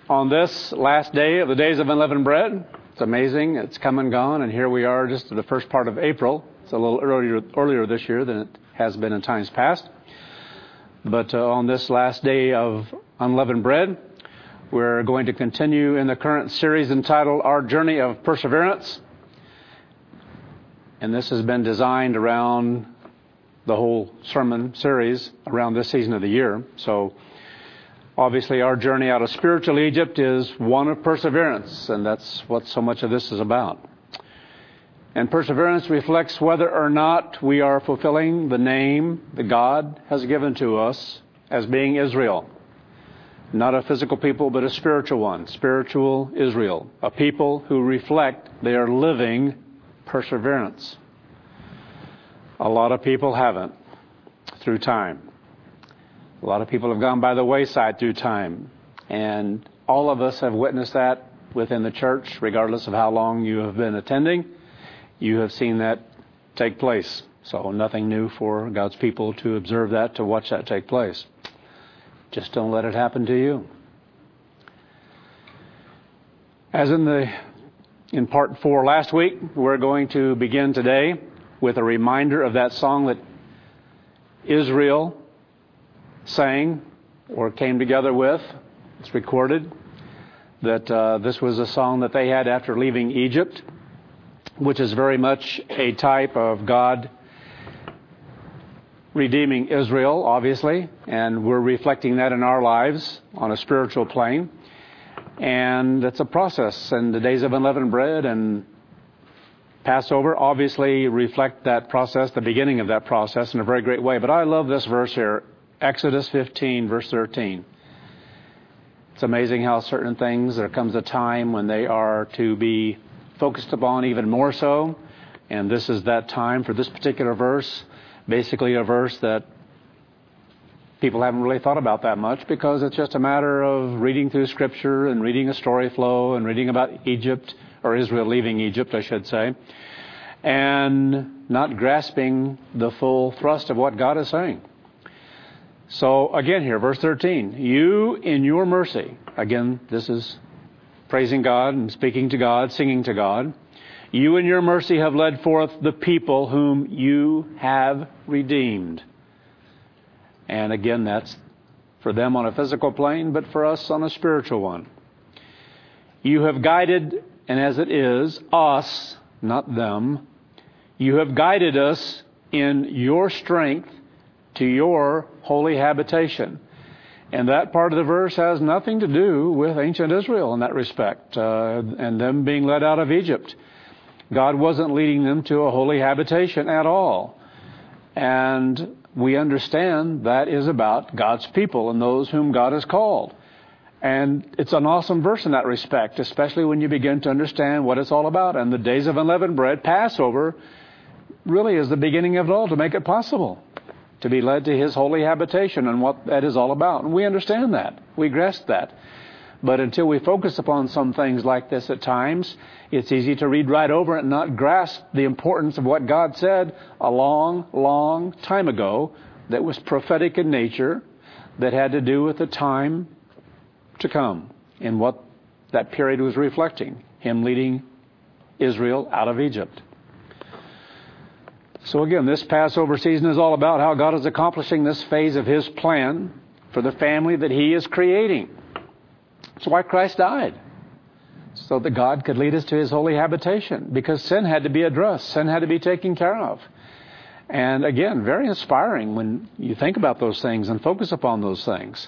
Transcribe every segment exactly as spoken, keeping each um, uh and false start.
on this last day of the Days of Unleavened Bread. It's amazing. It's come and gone, and here we are just at the first part of April. It's a little earlier, earlier this year than it has been in times past. But uh, on this last day of Unleavened Bread, we're going to continue in the current series entitled Our Journey of Perseverance. And this has been designed around the whole sermon series around this season of the year. So obviously our journey out of spiritual Egypt is one of perseverance, and that's what so much of this is about. And perseverance reflects whether or not we are fulfilling the name that God has given to us as being Israel. Not a physical people, but a spiritual one. Spiritual Israel. A people who reflect their living perseverance. A lot of people haven't through time. A lot of people have gone by the wayside through time. And all of us have witnessed that within the church, regardless of how long you have been attending. You have seen that take place. So nothing new for God's people to observe that, to watch that take place. Just don't let it happen to you. As in the in part four last week, we're going to begin today with a reminder of that song that Israel sang or came together with. It's recorded that uh, this was a song that they had after leaving Egypt, which is very much a type of God redeeming Israel, obviously, and we're reflecting that in our lives on a spiritual plane. And it's a process, and the Days of Unleavened Bread and Passover obviously reflect that process, the beginning of that process in a very great way. But I love this verse here, Exodus fifteen, verse thirteen. It's amazing how certain things, there comes a time when they are to be focused upon even more so. And this is that time for this particular verse, basically a verse that people haven't really thought about that much because it's just a matter of reading through Scripture and reading a story flow and reading about Egypt, or Israel leaving Egypt, I should say, and not grasping the full thrust of what God is saying. So again here, verse thirteen, you in your mercy, again, this is praising God and speaking to God, singing to God. You in your mercy have led forth the people whom you have redeemed. And again, that's for them on a physical plane, but for us on a spiritual one. You have guided, and as it is, us, not them, you have guided us in your strength to your holy habitation. And that part of the verse has nothing to do with ancient Israel in that respect, uh, and them being led out of Egypt. God wasn't leading them to a holy habitation at all. And we understand that is about God's people and those whom God has called. And it's an awesome verse in that respect, especially when you begin to understand what it's all about. And the Days of Unleavened Bread, Passover, really is the beginning of it all to make it possible to be led to His holy habitation and what that is all about. And we understand that. We grasp that. But until we focus upon some things like this at times, it's easy to read right over it and not grasp the importance of what God said a long, long time ago that was prophetic in nature, that had to do with the time to come and what that period was reflecting, Him leading Israel out of Egypt. So again, this Passover season is all about how God is accomplishing this phase of His plan for the family that He is creating. That's why Christ died, so that God could lead us to His holy habitation, because sin had to be addressed. Sin had to be taken care of. And again, very inspiring when you think about those things and focus upon those things.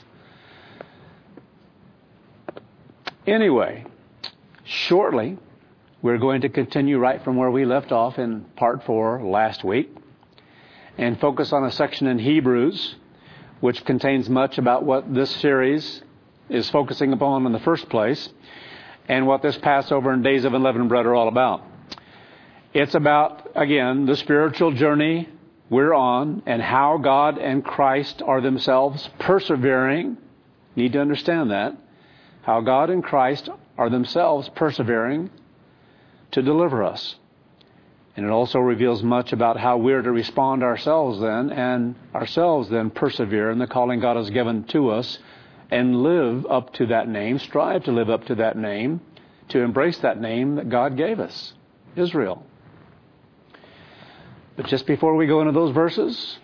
Anyway, shortly, we're going to continue right from where we left off in part four last week and focus on a section in Hebrews, which contains much about what this series is focusing upon in the first place and what this Passover and Days of Unleavened Bread are all about. It's about, again, the spiritual journey we're on and how God and Christ are themselves persevering. Need to understand that. How God and Christ are themselves persevering to deliver us. And it also reveals much about how we're to respond ourselves then and ourselves then persevere in the calling God has given to us and live up to that name, strive to live up to that name, to embrace that name that God gave us, Israel. But just before we go into those verses,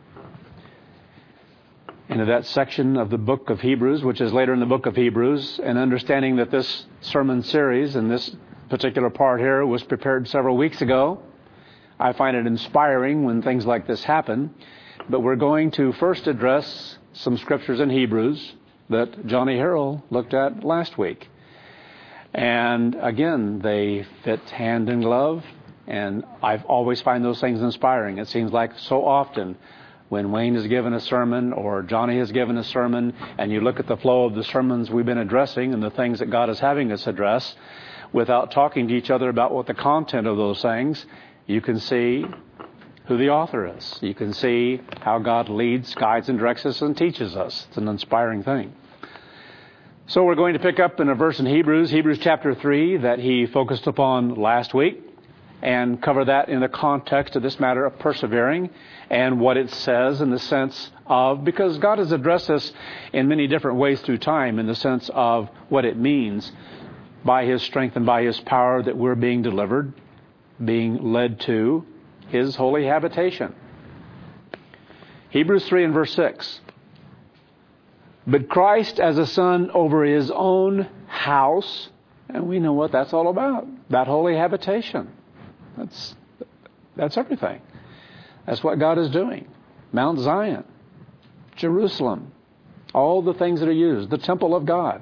into that section of the book of Hebrews, which is later in the book of Hebrews, and understanding that this sermon series and this particular part here was prepared several weeks ago, I find it inspiring when things like this happen. But we're going to first address some scriptures in Hebrews that Johnny Harrell looked at last week. And again, they fit hand in glove, and I've always find those things inspiring. It seems like so often when Wayne has given a sermon or Johnny has given a sermon, and you look at the flow of the sermons we've been addressing and the things that God is having us address, without talking to each other about what the content of those things, you can see who the author is. You can see how God leads, guides, and directs us and teaches us. It's an inspiring thing. So we're going to pick up in a verse in Hebrews, Hebrews chapter three, that he focused upon last week, and cover that in the context of this matter of persevering and what it says in the sense of, because God has addressed us in many different ways through time, in the sense of what it means by His strength and by His power that we're being delivered, being led to His holy habitation. Hebrews three and verse six. But Christ as a son over His own house, and we know what that's all about, that holy habitation. That's that's everything. That's what God is doing. Mount Zion, Jerusalem, all the things that are used, the temple of God.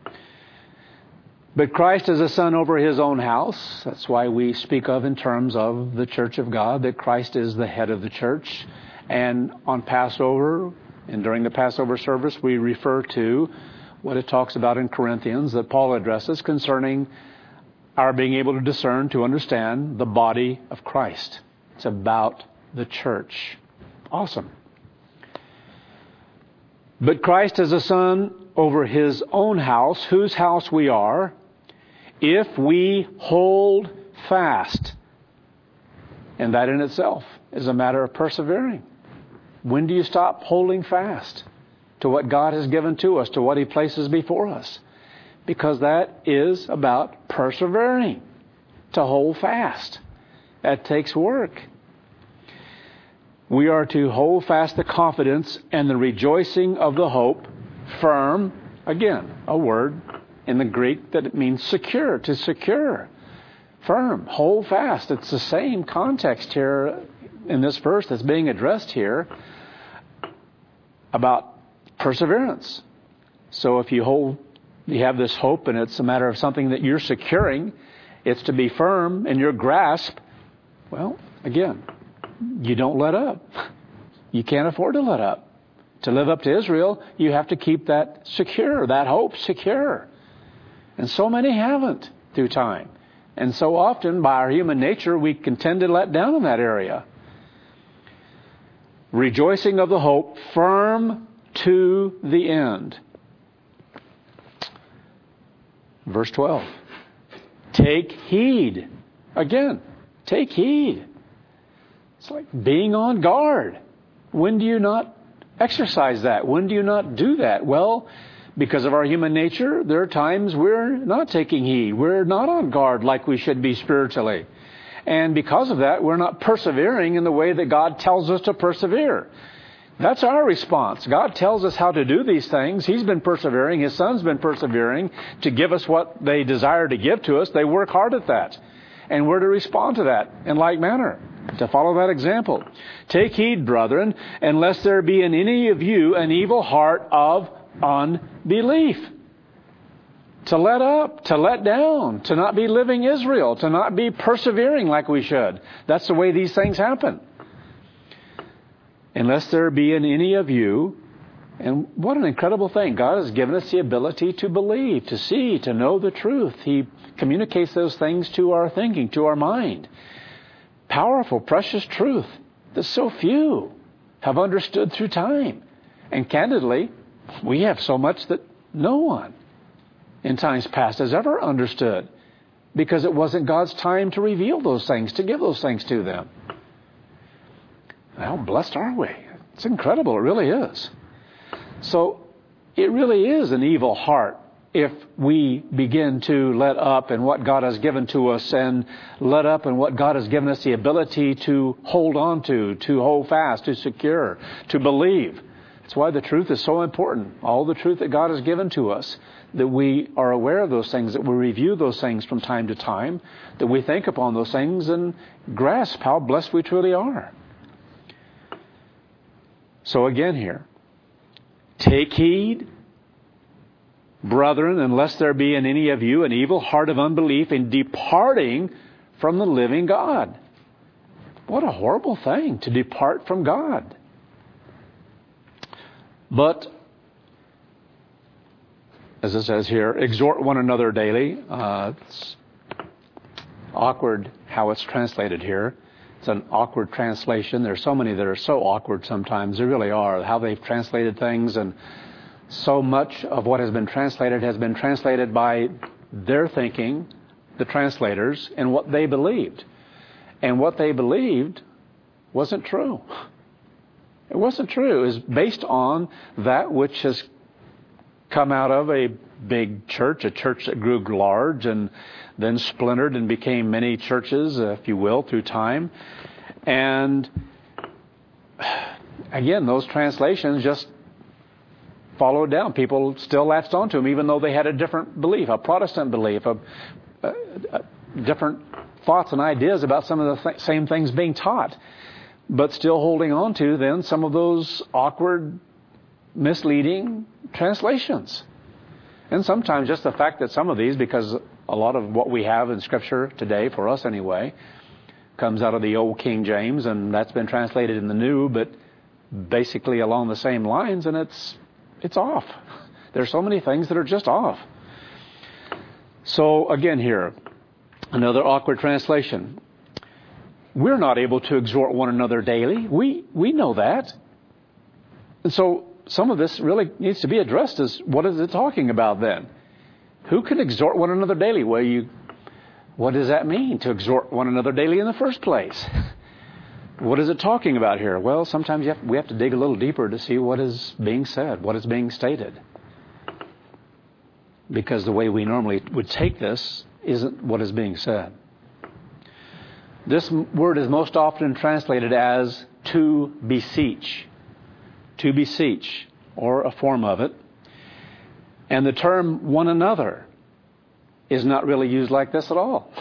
But Christ is a son over His own house. That's why we speak of in terms of the church of God, that Christ is the head of the church. And on Passover, and during the Passover service, we refer to what it talks about in Corinthians that Paul addresses concerning our being able to discern, to understand the body of Christ. It's about the church. Awesome. But Christ is a son over His own house, whose house we are, if we hold fast. And that in itself is a matter of persevering. When do you stop holding fast to what God has given to us, to what He places before us? Because that is about persevering, to hold fast. That takes work. We are to hold fast the confidence and the rejoicing of the hope, firm, again, a word in the Greek that it means secure, to secure, firm, hold fast. It's the same context here in this verse that's being addressed here about perseverance. So if you hold, you have this hope and it's a matter of something that you're securing, it's to be firm in your grasp. Well, again, you don't let up. You can't afford to let up. To live up to Israel, you have to keep that secure, that hope secure. And so many haven't through time. And so often, by our human nature, we can tend to let down in that area. Rejoicing of the hope, firm to the end. Verse twelve. Take heed. Again, take heed. It's like being on guard. When do you not exercise that? When do you not do that? Well, because of our human nature, there are times we're not taking heed. We're not on guard like we should be spiritually. And because of that, we're not persevering in the way that God tells us to persevere. That's our response. God tells us how to do these things. He's been persevering. His Son's been persevering to give us what they desire to give to us. They work hard at that. And we're to respond to that in like manner, to follow that example. Take heed, brethren, unless there be in any of you an evil heart of unbelief. To let up, to let down, to not be living Israel, to not be persevering like we should. That's the way these things happen. Unless there be in any of you, and what an incredible thing. God has given us the ability to believe, to see, to know the truth. He communicates those things to our thinking, to our mind. Powerful, precious truth that so few have understood through time. And candidly, we have so much that no one in times past has ever understood, because it wasn't God's time to reveal those things, to give those things to them. How blessed are we? It's incredible. It really is. So it really is an evil heart if we begin to let up in what God has given to us and let up in what God has given us the ability to hold on to, to hold fast, to secure, to believe. That's why the truth is so important. All the truth that God has given to us, that we are aware of those things, that we review those things from time to time, that we think upon those things and grasp how blessed we truly are. So again here, take heed, brethren, unless there be in any of you an evil heart of unbelief in departing from the living God. What a horrible thing to depart from God. But, as it says here, exhort one another daily. Uh, it's awkward how it's translated here. It's an awkward translation. There's so many that are so awkward sometimes. They really are. How they've translated things, and so much of what has been translated has been translated by their thinking, the translators, and what they believed. And what they believed wasn't true. It wasn't true. It was based on that which has come out of a big church, a church that grew large and then splintered and became many churches, if you will, through time. And again, those translations just followed down. People still latched onto them, even though they had a different belief, a Protestant belief, a, a, a different thoughts and ideas about some of the th- same things being taught, but still holding on to then some of those awkward, misleading translations. And sometimes just the fact that some of these, because a lot of what we have in Scripture today, for us anyway, comes out of the old King James, and that's been translated in the New, but basically along the same lines, and it's it's off. There's so many things that are just off. So again here, another awkward translation. We're not able to exhort one another daily. We we know that. And so some of this really needs to be addressed as what is it talking about then? Who can exhort one another daily? Well, you, what does that mean, to exhort one another daily in the first place? What is it talking about here? Well, sometimes you have, we have to dig a little deeper to see what is being said, what is being stated. Because the way we normally would take this isn't what is being said. This word is most often translated as to beseech. To beseech, or a form of it. And the term one another is not really used like this at all,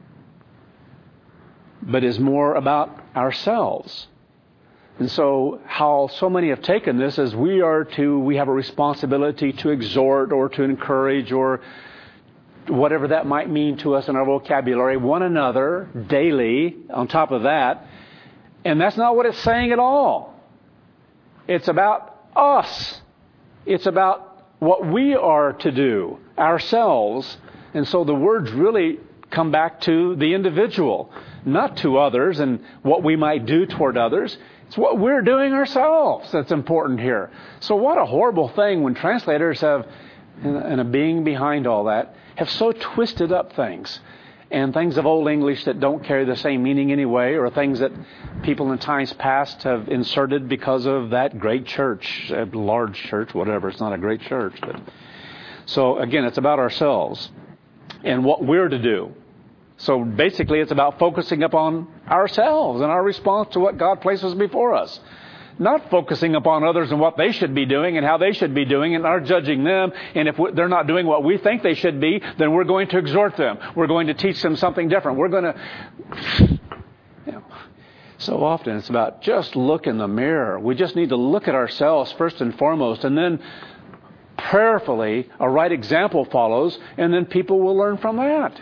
but is more about ourselves. And so how so many have taken this as we are to, we have a responsibility to exhort or to encourage or whatever that might mean to us in our vocabulary, one another daily on top of that. And that's not what it's saying at all. It's about us. It's about what we are to do ourselves. And so the words really come back to the individual, not to others and what we might do toward others. It's what we're doing ourselves that's important here. So what a horrible thing when translators have, and a being behind all that, have so twisted up things. And things of Old English that don't carry the same meaning anyway, or things that people in times past have inserted because of that great church, a large church, whatever. It's not a great church. But so again, it's about ourselves and what we're to do. So basically, it's about focusing upon ourselves and our response to what God places before us. Not focusing upon others and what they should be doing and how they should be doing and our judging them. And if they're not doing what we think they should be, then we're going to exhort them. We're going to teach them something different. We're going to... You know, so often it's about just look in the mirror. We just need to look at ourselves first and foremost. And then prayerfully, a right example follows. And then people will learn from that.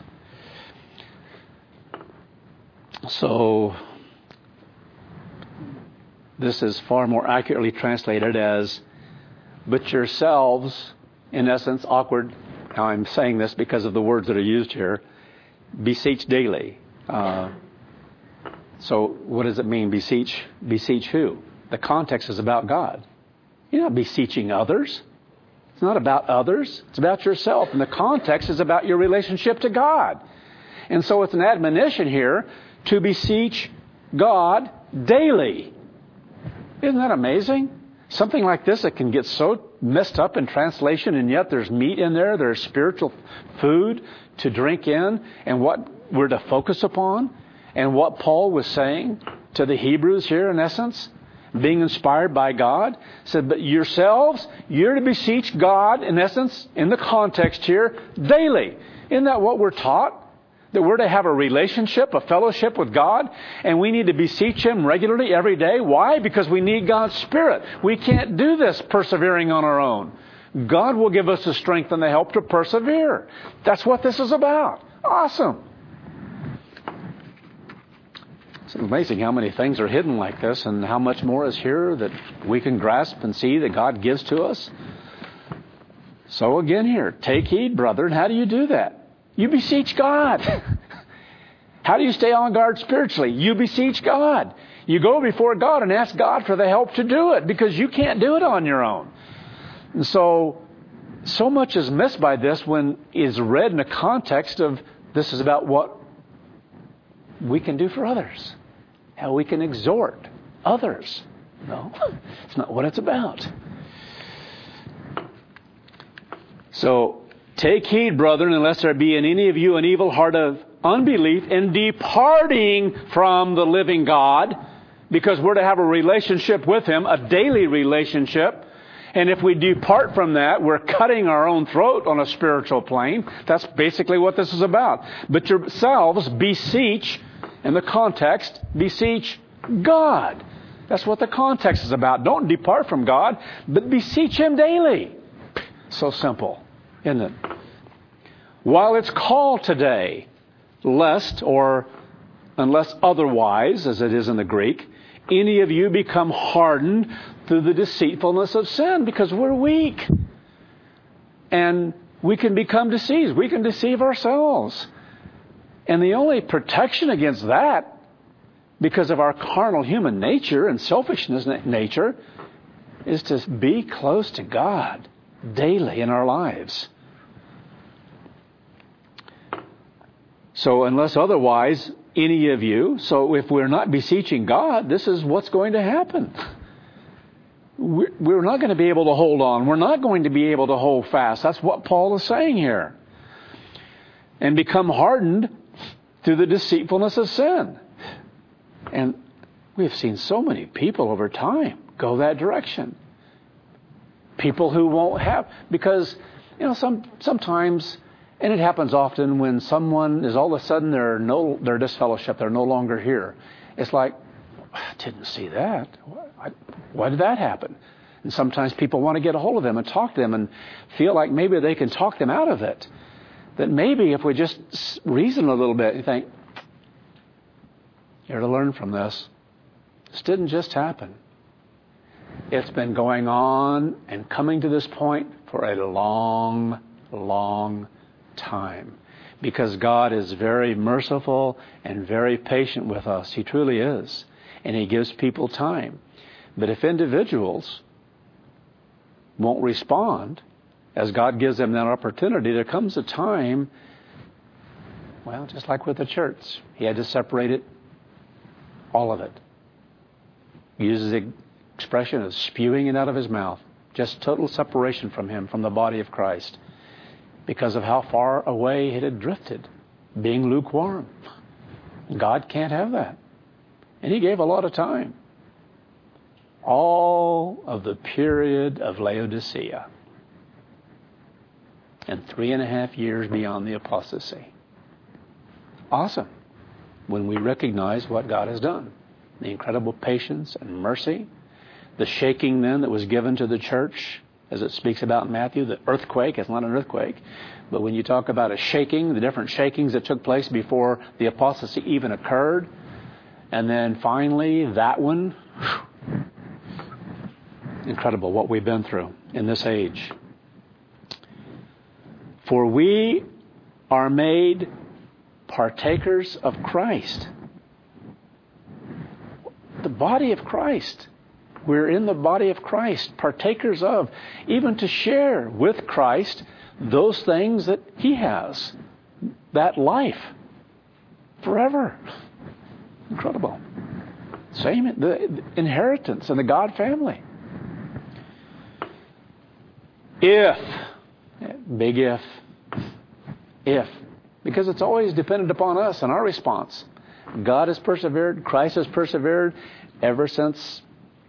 So... this is far more accurately translated as, but yourselves, in essence, awkward. Now I'm saying this because of the words that are used here. Beseech daily. Uh, so what does it mean, beseech? Beseech who? The context is about God. You're not beseeching others. It's not about others. It's about yourself. And the context is about your relationship to God. And so it's an admonition here to beseech God daily. Isn't that amazing? Something like this that can get so messed up in translation, and yet there's meat in there, there's spiritual food to drink in, and what we're to focus upon, and what Paul was saying to the Hebrews here in essence, being inspired by God, said, but yourselves, you're to beseech God, in essence, in the context here, daily. Isn't that what we're taught? That we're to have a relationship, a fellowship with God, and we need to beseech Him regularly every day. Why? Because we need God's Spirit. We can't do this persevering on our own. God will give us the strength and the help to persevere. That's what this is about. Awesome. It's amazing how many things are hidden like this and how much more is here that we can grasp and see that God gives to us. So again here, take heed, brethren. How do you do that? You beseech God. How do you stay on guard spiritually? You beseech God. You go before God and ask God for the help to do it because you can't do it on your own. And so, so much is missed by this when is read in the context of this is about what we can do for others. How we can exhort others. No, it's not what it's about. So, take heed, brethren, unless there be in any of you an evil heart of unbelief in departing from the living God, because we're to have a relationship with Him, a daily relationship. And if we depart from that, we're cutting our own throat on a spiritual plane. That's basically what this is about. But yourselves beseech, in the context, beseech God. That's what the context is about. Don't depart from God, but beseech Him daily. So simple, isn't it? While it's called today, lest or unless otherwise, as it is in the Greek, any of you become hardened through the deceitfulness of sin, because we're weak. And we can become deceived. We can deceive ourselves. And the only protection against that, because of our carnal human nature and selfishness nature, is to be close to God daily in our lives. So unless otherwise, any of you, so if we're not beseeching God, this is what's going to happen. We're not going to be able to hold on. We're not going to be able to hold fast. That's what Paul is saying here. And become hardened through the deceitfulness of sin. And we've seen so many people over time go that direction. People who won't have, because, you know, some sometimes, and it happens often when someone is all of a sudden they're no, they're disfellowship, they're no longer here. It's like, I didn't see that. Why, why did that happen? And sometimes people want to get a hold of them and talk to them and feel like maybe they can talk them out of it. That maybe if we just reason a little bit, you think, you're to learn from this. This didn't just happen. It's been going on and coming to this point for a long, long time. Because God is very merciful and very patient with us. He truly is. And He gives people time. But if individuals won't respond, as God gives them that opportunity, there comes a time, well, just like with the church, He had to separate it, all of it. He uses the expression of spewing it out of His mouth. Just total separation from Him, from the body of Christ. Because of how far away it had drifted, being lukewarm. God can't have that. And He gave a lot of time. All of the period of Laodicea. And three and a half years beyond the apostasy. Awesome. When we recognize what God has done. The incredible patience and mercy. The shaking then that was given to the church, as it speaks about in Matthew, the earthquake. It's not an earthquake. But when you talk about a shaking, the different shakings that took place before the apostasy even occurred. And then finally, that one. Whew, incredible what we've been through in this age. For we are made partakers of Christ. The body of Christ. We're in the body of Christ, partakers of, even to share with Christ those things that He has. That life. Forever. Incredible. Same, the inheritance in the God family. If, big if, if, because it's always dependent upon us and our response. God has persevered, Christ has persevered ever since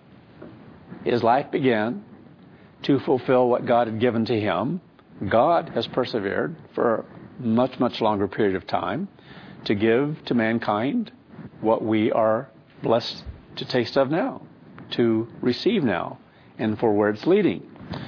his life began to fulfill what God had given to him. God has persevered for a much, much longer period of time to give to mankind what we are blessed to taste of now, to receive now, and for where it's leading.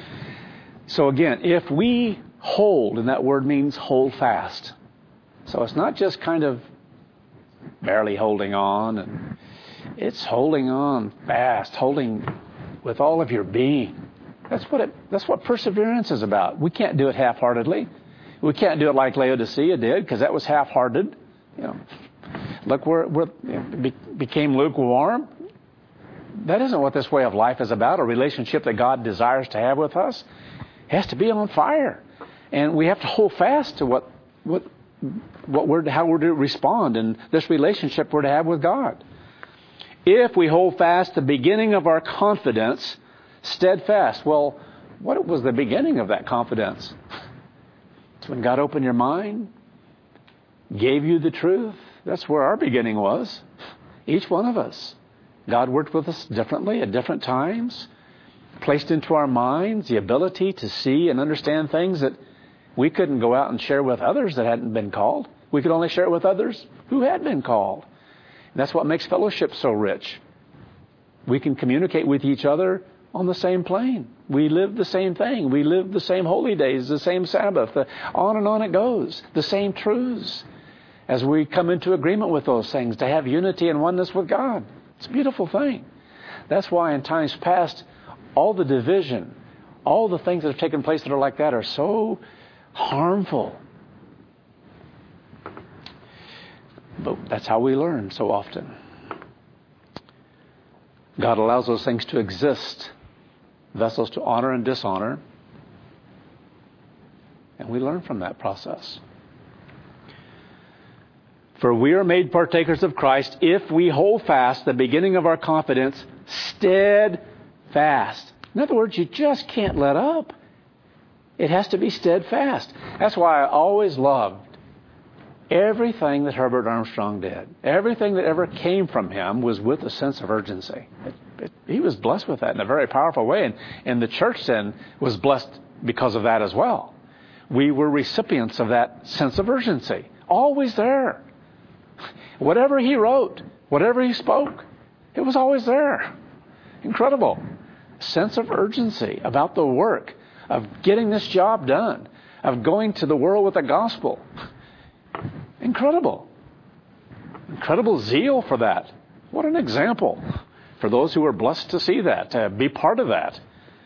So again, if we hold, and that word means hold fast. So it's not just kind of barely holding on, and it's holding on fast, holding with all of your being. That's what it, that's what perseverance is about. We can't do it half-heartedly. We can't do it like Laodicea did, because that was half-hearted. You know, look where, where it became lukewarm. That isn't what this way of life is about. A relationship that God desires to have with us has to be on fire, and we have to hold fast to what what what we're how we're to respond in this relationship we're to have with God. If we hold fast the beginning of our confidence steadfast. Well, what was the beginning of that confidence? It's when God opened your mind, gave you the truth. That's where our beginning was. Each one of us. God worked with us differently at different times, placed into our minds the ability to see and understand things that we couldn't go out and share with others that hadn't been called. We could only share it with others who had been called. And that's what makes fellowship so rich. We can communicate with each other on the same plane. We live the same thing. We live the same holy days, the same Sabbath. The, on and on it goes. The same truths. As we come into agreement with those things, to have unity and oneness with God. It's a beautiful thing. That's why in times past, all the division, all the things that have taken place that are like that are so harmful. But that's how we learn so often. God allows those things to exist, vessels to honor and dishonor, and we learn from that process. For we are made partakers of Christ if we hold fast the beginning of our confidence steadfast. In other words, you just can't let up. It has to be steadfast. That's why I always loved everything that Herbert Armstrong did. Everything that ever came from him was with a sense of urgency. It, it, he was blessed with that in a very powerful way. And, and the church then was blessed because of that as well. We were recipients of that sense of urgency. Always there. Whatever he wrote, whatever he spoke, it was always there. Incredible. Sense of urgency about the work of getting this job done, of going to the world with the gospel. Incredible. Incredible zeal for that. What an example for those who are blessed to see that, to be part of that.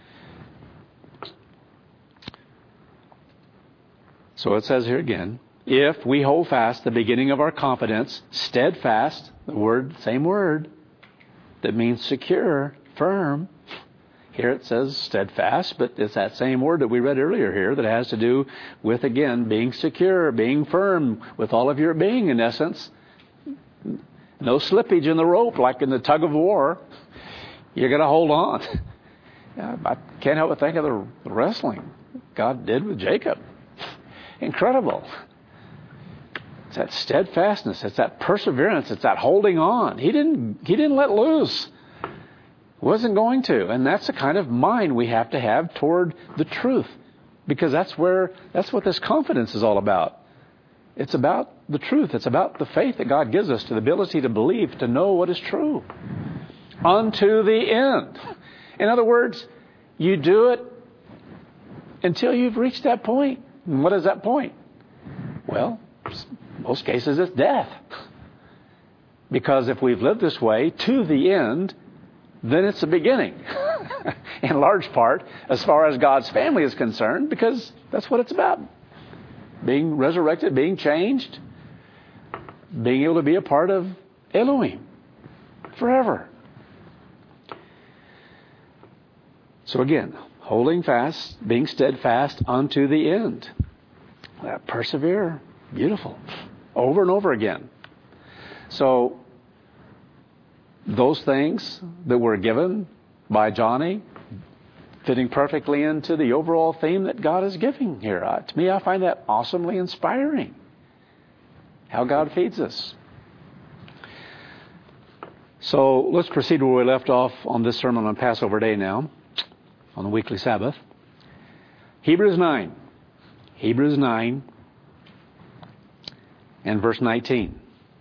So it says here again, if we hold fast the beginning of our confidence, steadfast, the word, same word, that means secure, firm. Here it says steadfast, but it's that same word that we read earlier here that has to do with, again, being secure, being firm with all of your being, in essence. No slippage in the rope like in the tug of war. You're going to hold on. I can't help but think of the wrestling God did with Jacob. Incredible. It's that steadfastness. It's that perseverance. It's that holding on. He didn't, he didn't let loose. Wasn't going to. And that's the kind of mind we have to have toward the truth. Because that's where, that's what this confidence is all about. It's about the truth. It's about the faith that God gives us, to the ability to believe, to know what is true. Unto the end. In other words, you do it until you've reached that point. And what is that point? Well, in most cases it's death. Because if we've lived this way to the end, then it's the beginning, in large part, as far as God's family is concerned, because that's what it's about. Being resurrected, being changed, being able to be a part of Elohim forever. So again, holding fast, being steadfast unto the end. That persevere, beautiful, over and over again. So those things that were given by Johnny fitting perfectly into the overall theme that God is giving here. Uh, to me, I find that awesomely inspiring. How God feeds us. So let's proceed where we left off on this sermon on Passover Day now, on the weekly Sabbath. Hebrews nine. Hebrews nine and verse nineteen.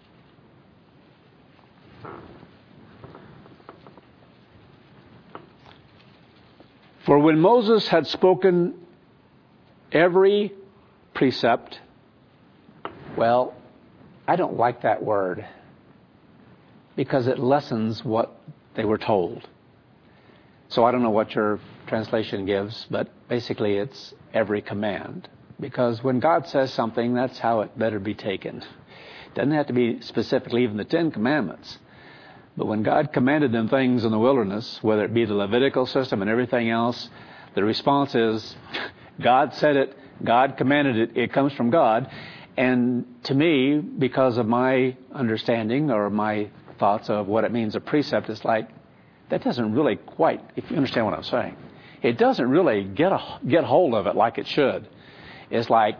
For when Moses had spoken every precept, well, I don't like that word because it lessens what they were told. So I don't know what your translation gives, but basically it's every command. Because when God says something, that's how it better be taken. It doesn't have to be specifically even the Ten Commandments. But when God commanded them things in the wilderness, whether it be the Levitical system and everything else, the response is, God said it, God commanded it, it comes from God. And to me, because of my understanding or my thoughts of what it means, a precept, it's like, that doesn't really quite, if you understand what I'm saying, it doesn't really get a, get hold of it like it should. It's like,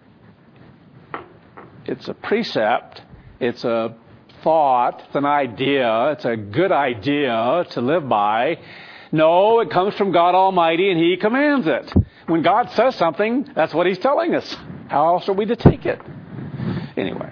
it's a precept, it's a thought, it's an idea, it's a good idea to live by. No, it comes from God Almighty and He commands it. When God says something, that's what He's telling us. How else are we to take it? Anyway.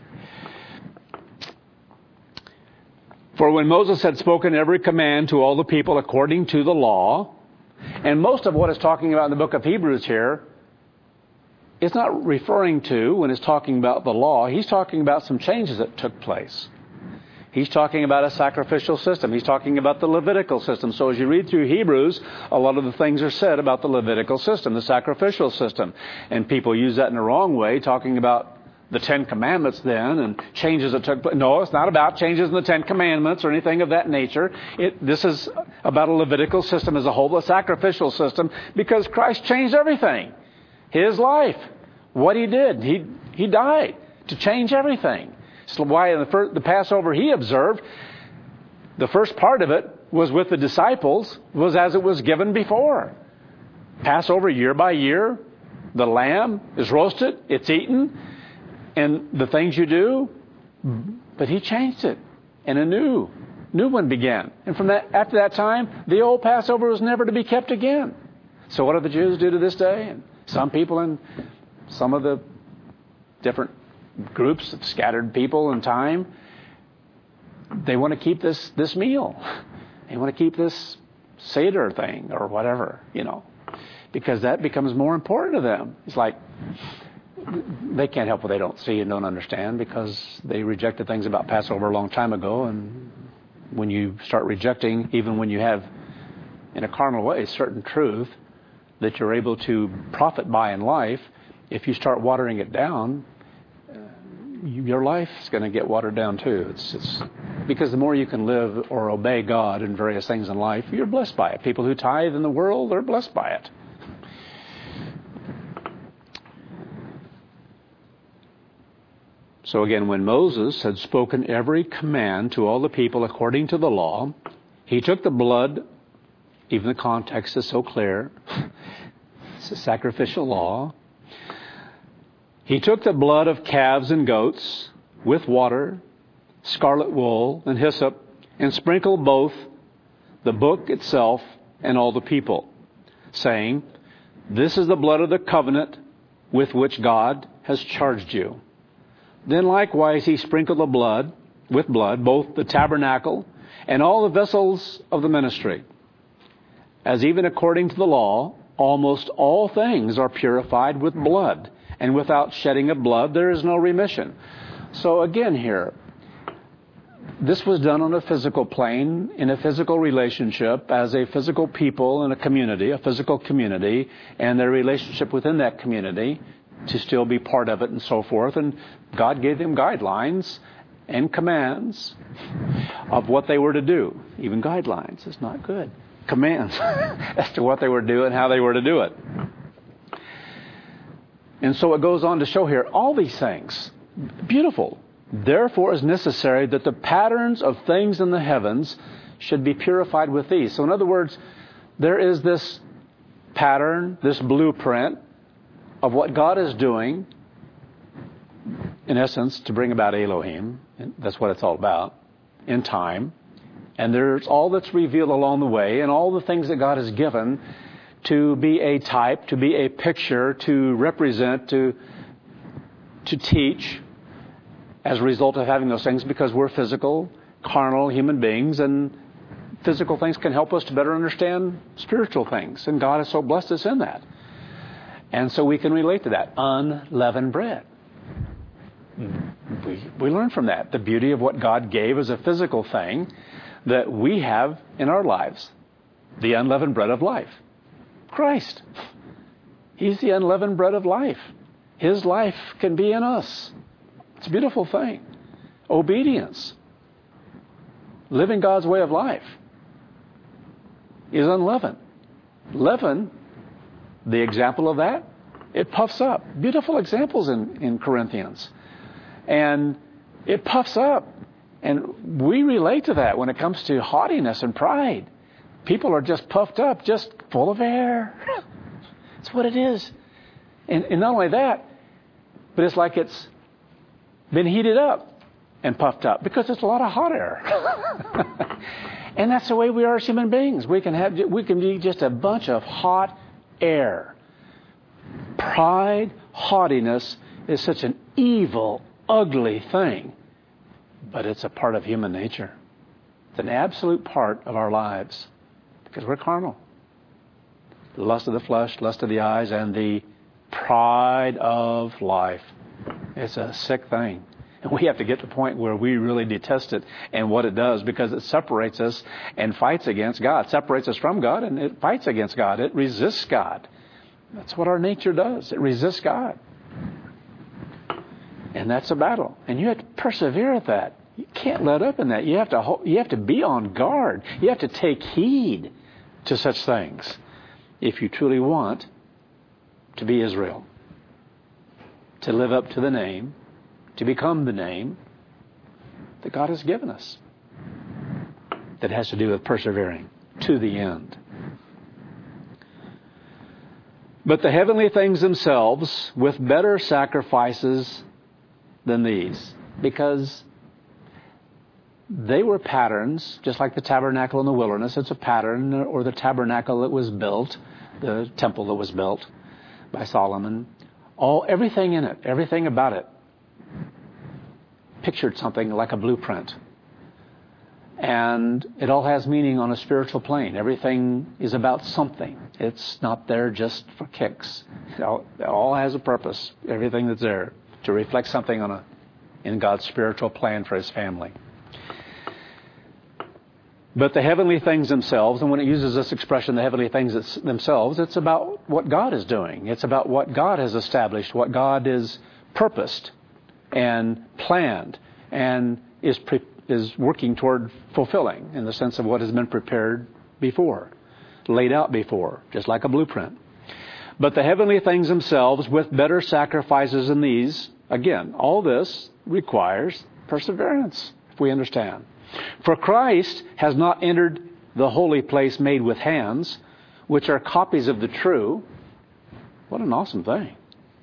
For when Moses had spoken every command to all the people according to the law, and most of what it's talking about in the book of Hebrews here, it's not referring to, when it's talking about the law, he's talking about some changes that took place. He's talking about a sacrificial system. He's talking about the Levitical system. So as you read through Hebrews, a lot of the things are said about the Levitical system, the sacrificial system. And people use that in the wrong way, talking about the Ten Commandments then and changes that took place. No, it's not about changes in the Ten Commandments or anything of that nature. It, this is about a Levitical system as a whole, a sacrificial system, because Christ changed everything. His life, what He did, He He died to change everything. So why in the, first, the Passover He observed, the first part of it was with the disciples, was as it was given before. Passover year by year, the lamb is roasted, it's eaten, and the things you do, but He changed it, and a new, new one began. And from that, after that time, the old Passover was never to be kept again. So what do the Jews do to this day? And some people in some of the different groups of scattered people in time, they want to keep this, this meal. They want to keep this Seder thing or whatever, you know, because that becomes more important to them. It's like they can't help what they don't see and don't understand because they rejected things about Passover a long time ago. And when you start rejecting, even when you have, in a carnal way, certain truth that you're able to profit by in life, if you start watering it down, uh, your life is going to get watered down too. It's, it's because the more you can live or obey God in various things in life, you're blessed by it. People who tithe in the world are blessed by it. So again, when Moses had spoken every command to all the people according to the law, he took the blood, even the context is so clear, it's a sacrificial law. He took the blood of calves and goats with water, scarlet wool, and hyssop, and sprinkled both the book itself and all the people, saying, "This is the blood of the covenant with which God has charged you." Then likewise he sprinkled the blood, with blood, both the tabernacle and all the vessels of the ministry. As even according to the law, almost all things are purified with blood, and without shedding of blood there is no remission. So again here, this was done on a physical plane, in a physical relationship, as a physical people in a community, a physical community, and their relationship within that community to still be part of it and so forth. And God gave them guidelines and commands of what they were to do. Even guidelines is not good. Commands as to what they were to do and how they were to do it. And so it goes on to show here all these things. Beautiful. Therefore, it is necessary that the patterns of things in the heavens should be purified with these. So in other words, there is this pattern, this blueprint of what God is doing, in essence, to bring about Elohim. That's what it's all about, in time. And there's all that's revealed along the way and all the things that God has given to be a type, to be a picture, to represent, to, to teach as a result of having those things, because we're physical, carnal human beings, and physical things can help us to better understand spiritual things. And God has so blessed us in that. And so we can relate to that. Unleavened bread. We, we learn from that the beauty of what God gave as a physical thing that we have in our lives. The unleavened bread of life. Christ. He's the unleavened bread of life. His life can be in us. It's a beautiful thing. Obedience. Living God's way of life is unleavened. Leaven, the example of that, it puffs up. Beautiful examples in, in Corinthians. And it puffs up. And we relate to that when it comes to haughtiness and pride. People are just puffed up, just full of air. That's what it is. And, and not only that, but it's like it's been heated up and puffed up because it's a lot of hot air. And that's the way we are as human beings. We can have, we can be just a bunch of hot air. Pride, haughtiness is such an evil, ugly thing. But it's a part of human nature. It's an absolute part of our lives. Because we're carnal. The lust of the flesh, lust of the eyes, and the pride of life. It's a sick thing. And we have to get to the point where we really detest it and what it does, because it separates us and fights against God. It separates us from God and it fights against God. It resists God. That's what our nature does. It resists God. And that's a battle. And you have to persevere at that. You can't let up in that. You have to you have to be on guard. You have to take heed to such things if you truly want to be Israel, to live up to the name, to become the name that God has given us. That has to do with persevering to the end. But the heavenly things themselves with better sacrifices than these, because they were patterns, just like the tabernacle in the wilderness. It's a pattern, or the tabernacle that was built, the temple that was built by Solomon. All, everything in it, everything about it, pictured something like a blueprint. And it all has meaning on a spiritual plane. Everything is about something. It's not there just for kicks. It all, it all has a purpose. Everything that's there to reflect something on a in God's spiritual plan for His family. But the heavenly things themselves, and when it uses this expression, the heavenly things themselves, it's about what God is doing. It's about what God has established, what God is purposed and planned and is pre- is working toward fulfilling, in the sense of what has been prepared before, laid out before, just like a blueprint. But the heavenly things themselves with better sacrifices than these, again, all this requires perseverance, if we understand. For Christ has not entered the holy place made with hands, which are copies of the true. What an awesome thing.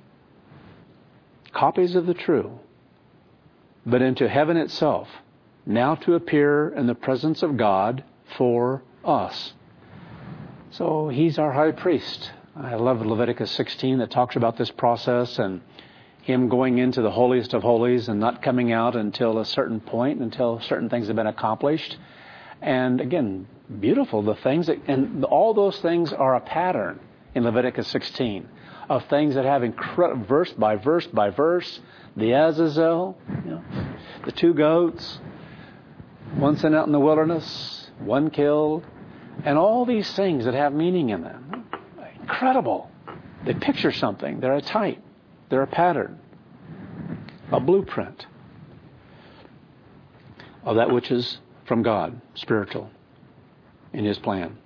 Copies of the true. But into heaven itself, now to appear in the presence of God for us. So He's our high priest. I love Leviticus sixteen that talks about this process and Him going into the holiest of holies and not coming out until a certain point, until certain things have been accomplished. And again, beautiful, the things that, and all those things are a pattern in Leviticus sixteen of things that have incredible, verse by verse by verse, the Azazel, you know, the two goats, one sent out in the wilderness, one killed, and all these things that have meaning in them. Incredible. They picture something. They're a type. They're a pattern, a blueprint of that which is from God, spiritual, in His plan.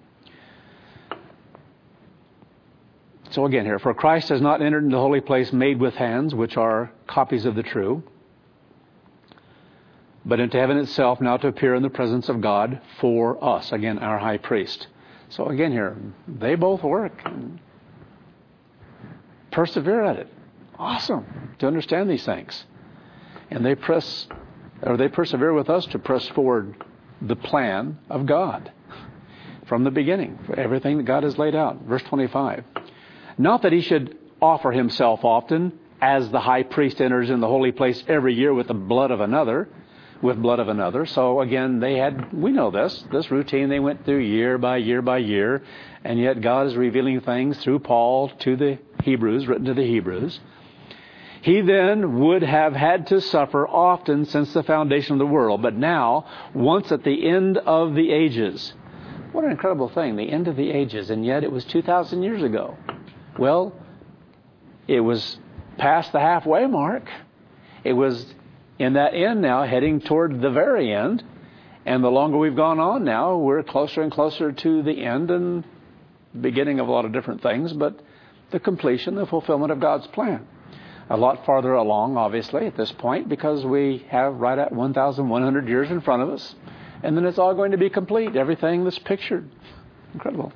So again here, for Christ has not entered into the holy place made with hands, which are copies of the true, but into heaven itself, now to appear in the presence of God for us, again, our high priest. So again here, they both work and persevere at it. Awesome to understand these things. And they press, or they persevere with us to press forward the plan of God from the beginning, for everything that God has laid out. Verse twenty-five. Not that he should offer himself often, as the high priest enters in the holy place every year with the blood of another, with blood of another. So again, they had, we know this, this routine they went through year by year by year, and yet God is revealing things through Paul to the Hebrews, written to the Hebrews. He then would have had to suffer often since the foundation of the world, but now, once at the end of the ages. What an incredible thing, the end of the ages, and yet it was two thousand years ago. Well, it was past the halfway mark. It was in that end now, heading toward the very end. And the longer we've gone on now, we're closer and closer to the end and beginning of a lot of different things, but the completion, the fulfillment of God's plan. A lot farther along, obviously, at this point, because we have right at one thousand one hundred years in front of us. And then it's all going to be complete, everything that's pictured. Incredible.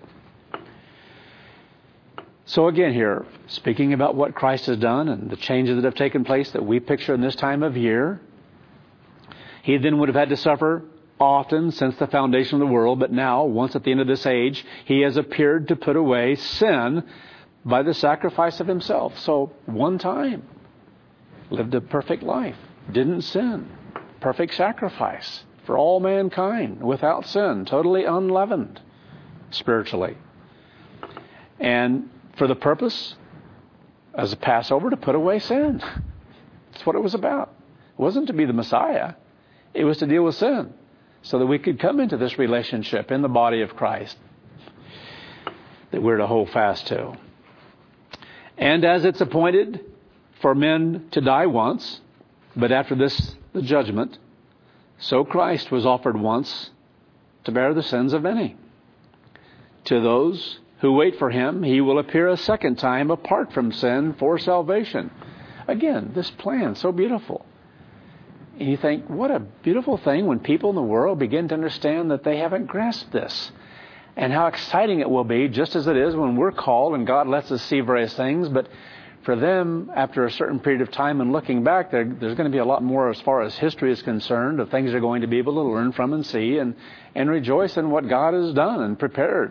So again here, speaking about what Christ has done and the changes that have taken place that we picture in this time of year, he then would have had to suffer often since the foundation of the world, but now, once at the end of this age, he has appeared to put away sin by the sacrifice of himself. So one time, lived a perfect life, didn't sin, perfect sacrifice for all mankind, without sin, totally unleavened spiritually. And for the purpose, as a Passover, to put away sin. That's what it was about. It wasn't to be the Messiah. It was to deal with sin so that we could come into this relationship in the body of Christ that we're to hold fast to. And as it's appointed for men to die once, but after this, the judgment, so Christ was offered once to bear the sins of many. To those who wait for him, he will appear a second time apart from sin for salvation. Again, this plan, so beautiful. And you think, what a beautiful thing when people in the world begin to understand that they haven't grasped this. And how exciting it will be, just as it is when we're called and God lets us see various things. But for them, after a certain period of time and looking back, there, there's going to be a lot more as far as history is concerned of things they're going to be able to learn from and see and, and rejoice in what God has done and prepared.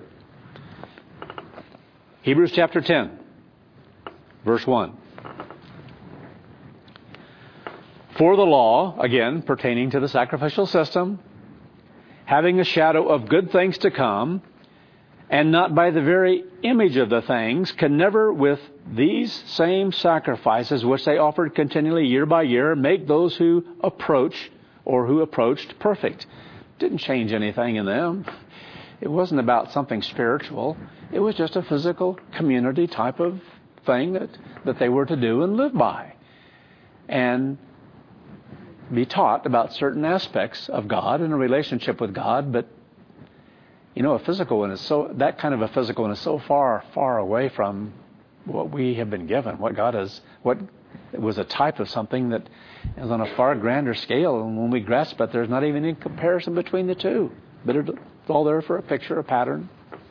Hebrews chapter ten, verse one. For the law, again, pertaining to the sacrificial system, having a shadow of good things to come, and not by the very image of the things, can never with these same sacrifices, which they offered continually year by year, make those who approach or who approached perfect. Didn't change anything in them. It wasn't about something spiritual. It was just a physical community type of thing that, that they were to do and live by. And be taught about certain aspects of God and a relationship with God. But, you know, a physical one is so, that kind of a physical one is so far, far away from what we have been given, what God has, what was a type of something that is on a far grander scale. And when we grasp it, there's not even any comparison between the two. But it's all there for a picture, a pattern.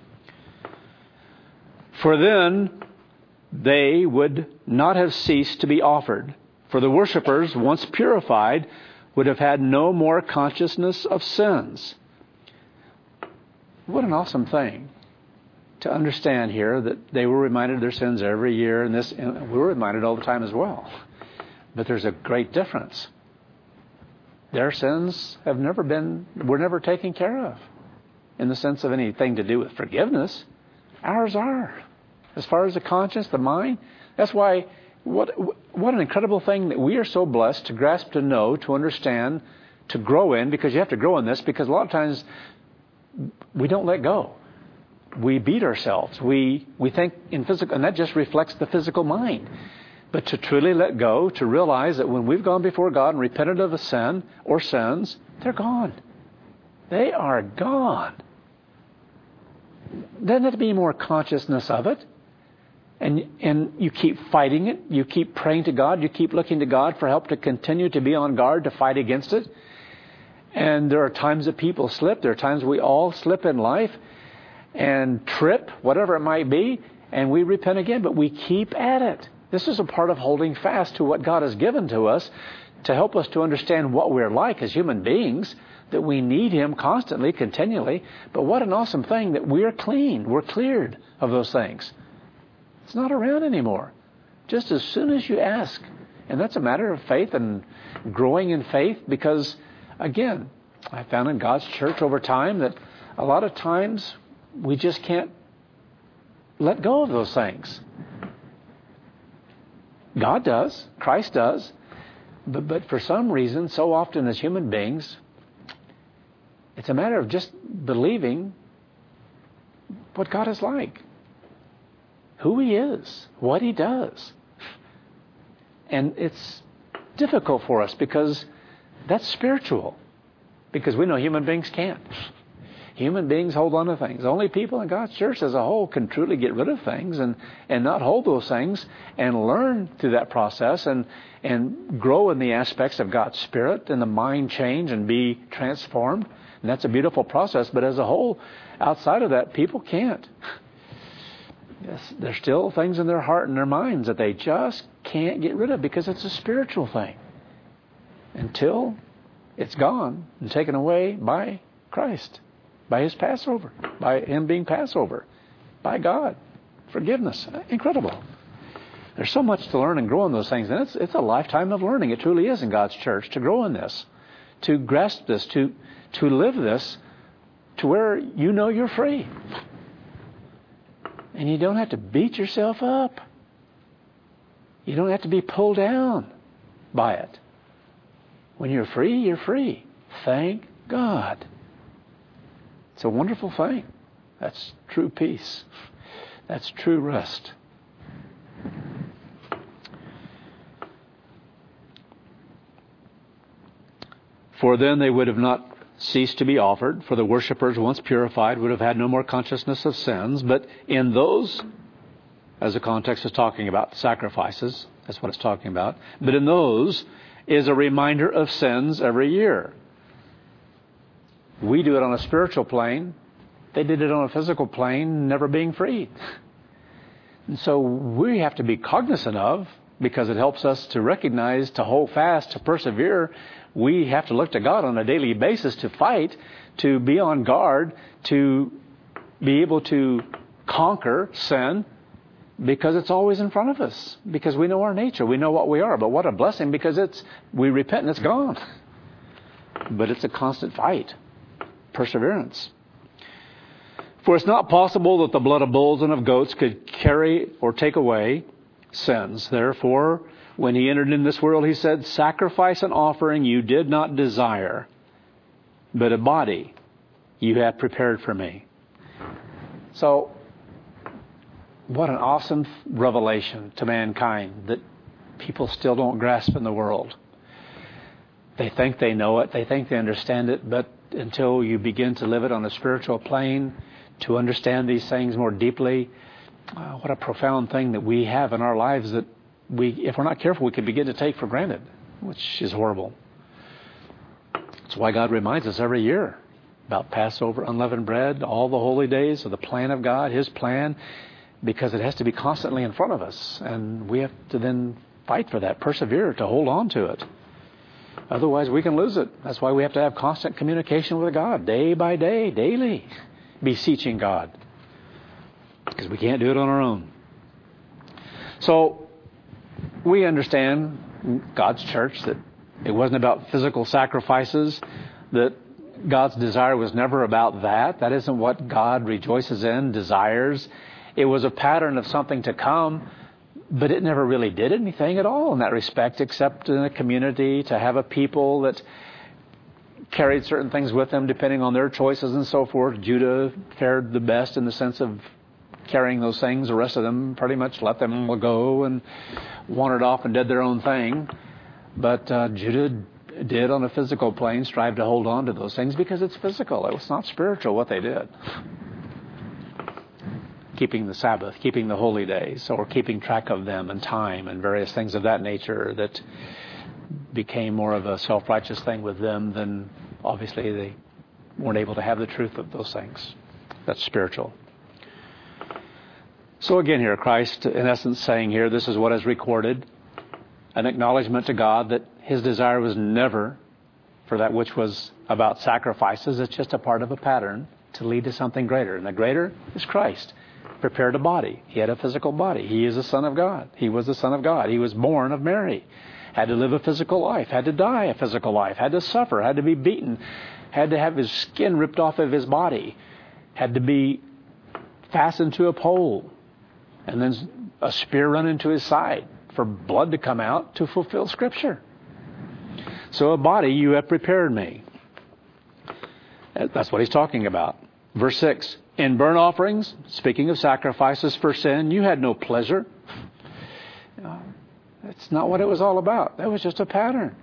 For then they would not have ceased to be offered. For the worshippers, once purified, would have had no more consciousness of sins. What an awesome thing to understand here that they were reminded of their sins every year, and this and we were reminded all the time as well. But there's a great difference. Their sins have never been, were never taken care of in the sense of anything to do with forgiveness. Ours are. As far as the conscience, the mind, that's why What what an incredible thing that we are so blessed to grasp, to know, to understand, to grow in, because you have to grow in this, because a lot of times we don't let go. We beat ourselves. We we think in physical, and that just reflects the physical mind. But to truly let go, to realize that when we've gone before God and repented of a sin or sins, they're gone. They are gone. Doesn't have to be more consciousness of it. And and you keep fighting it. You keep praying to God. You keep looking to God for help to continue to be on guard, to fight against it. And there are times that people slip. There are times we all slip in life. and trip, whatever it might be, and we repent again, but we keep at it. This is a part of holding fast to what God has given to us to help us to understand what we're like as human beings, that we need Him constantly, continually. But what an awesome thing that we're clean, we're cleared of those things. It's not around anymore. Just as soon as you ask. And that's a matter of faith and growing in faith, because, again, I found in God's church over time that a lot of times we just can't let go of those things. God does. Christ does. But, but for some reason, so often as human beings, it's a matter of just believing what God is like, who He is, what He does. And it's difficult for us because that's spiritual. Because we know human beings can't. Human beings hold on to things. Only people in God's church as a whole can truly get rid of things and, and not hold those things and learn through that process and, and grow in the aspects of God's Spirit and the mind change and be transformed. And that's a beautiful process. But as a whole, outside of that, people can't. Yes, there's still things in their heart and their minds that they just can't get rid of because it's a spiritual thing. Until it's gone and taken away by Christ, by His Passover, by Him being Passover, by God. Forgiveness. Incredible. There's so much to learn and grow in those things. And it's, it's a lifetime of learning. It truly is in God's church to grow in this, to grasp this, to, to live this to where you know you're free. And you don't have to beat yourself up. You don't have to be pulled down by it. When you're free, you're free. Thank God. It's a wonderful thing. That's true peace. That's true rest. For then they would have not ceased to be offered, for the worshippers, once purified, would have had no more consciousness of sins. But in those, as the context is talking about, sacrifices, that's what it's talking about. But in those is a reminder of sins every year. We do it on a spiritual plane. They did it on a physical plane, never being freed. And so we have to be cognizant of, because it helps us to recognize, to hold fast, to persevere. We have to look to God on a daily basis to fight, to be on guard, to be able to conquer sin, because it's always in front of us. Because we know our nature, we know what we are. But what a blessing, because it's we repent and it's gone. But it's a constant fight, perseverance. For it's not possible that the blood of bulls and of goats could carry or take away sins. Therefore, when He entered in this world, He said, "Sacrifice and offering you did not desire, but a body you have prepared for me." So, what an awesome revelation to mankind that people still don't grasp in the world. They think they know it, they think they understand it, but until you begin to live it on a spiritual plane, to understand these things more deeply, uh, what a profound thing that we have in our lives that we, if we're not careful, we can begin to take for granted, which is horrible. That's why God reminds us every year about Passover, unleavened bread, all the holy days of the plan of God, His plan, because it has to be constantly in front of us. And we have to then fight for that, persevere, to hold on to it. Otherwise, we can lose it. That's why we have to have constant communication with God, day by day, daily, beseeching God. Because we can't do it on our own. So, we understand, God's church, that it wasn't about physical sacrifices, that God's desire was never about that. That isn't what God rejoices in, desires. It was a pattern of something to come, but it never really did anything at all in that respect, except in a community, to have a people that carried certain things with them depending on their choices and so forth. Judah fared the best in the sense of carrying those things. The rest of them pretty much let them go and wandered off and did their own thing. But uh, Judah did, on a physical plane, strive to hold on to those things because it's physical. It was not spiritual what they did. Keeping the Sabbath, keeping the holy days, or keeping track of them and time and various things of that nature that became more of a self-righteous thing with them than obviously they weren't able to have the truth of those things. That's spiritual. So again here, Christ, in essence, saying here, this is what is recorded, an acknowledgement to God that his desire was never for that which was about sacrifices. It's just a part of a pattern to lead to something greater. And the greater is Christ. Prepared a body. He had a physical body. He is the Son of God. He was the Son of God. He was born of Mary. Had to live a physical life. Had to die a physical life. Had to suffer. Had to be beaten. Had to have his skin ripped off of his body. Had to be fastened to a pole. And then a spear run into his side for blood to come out to fulfill Scripture. So a body you have prepared me. That's what he's talking about. Verse six. In burnt offerings, speaking of sacrifices for sin, you had no pleasure. Uh, that's not what it was all about. That was just a pattern.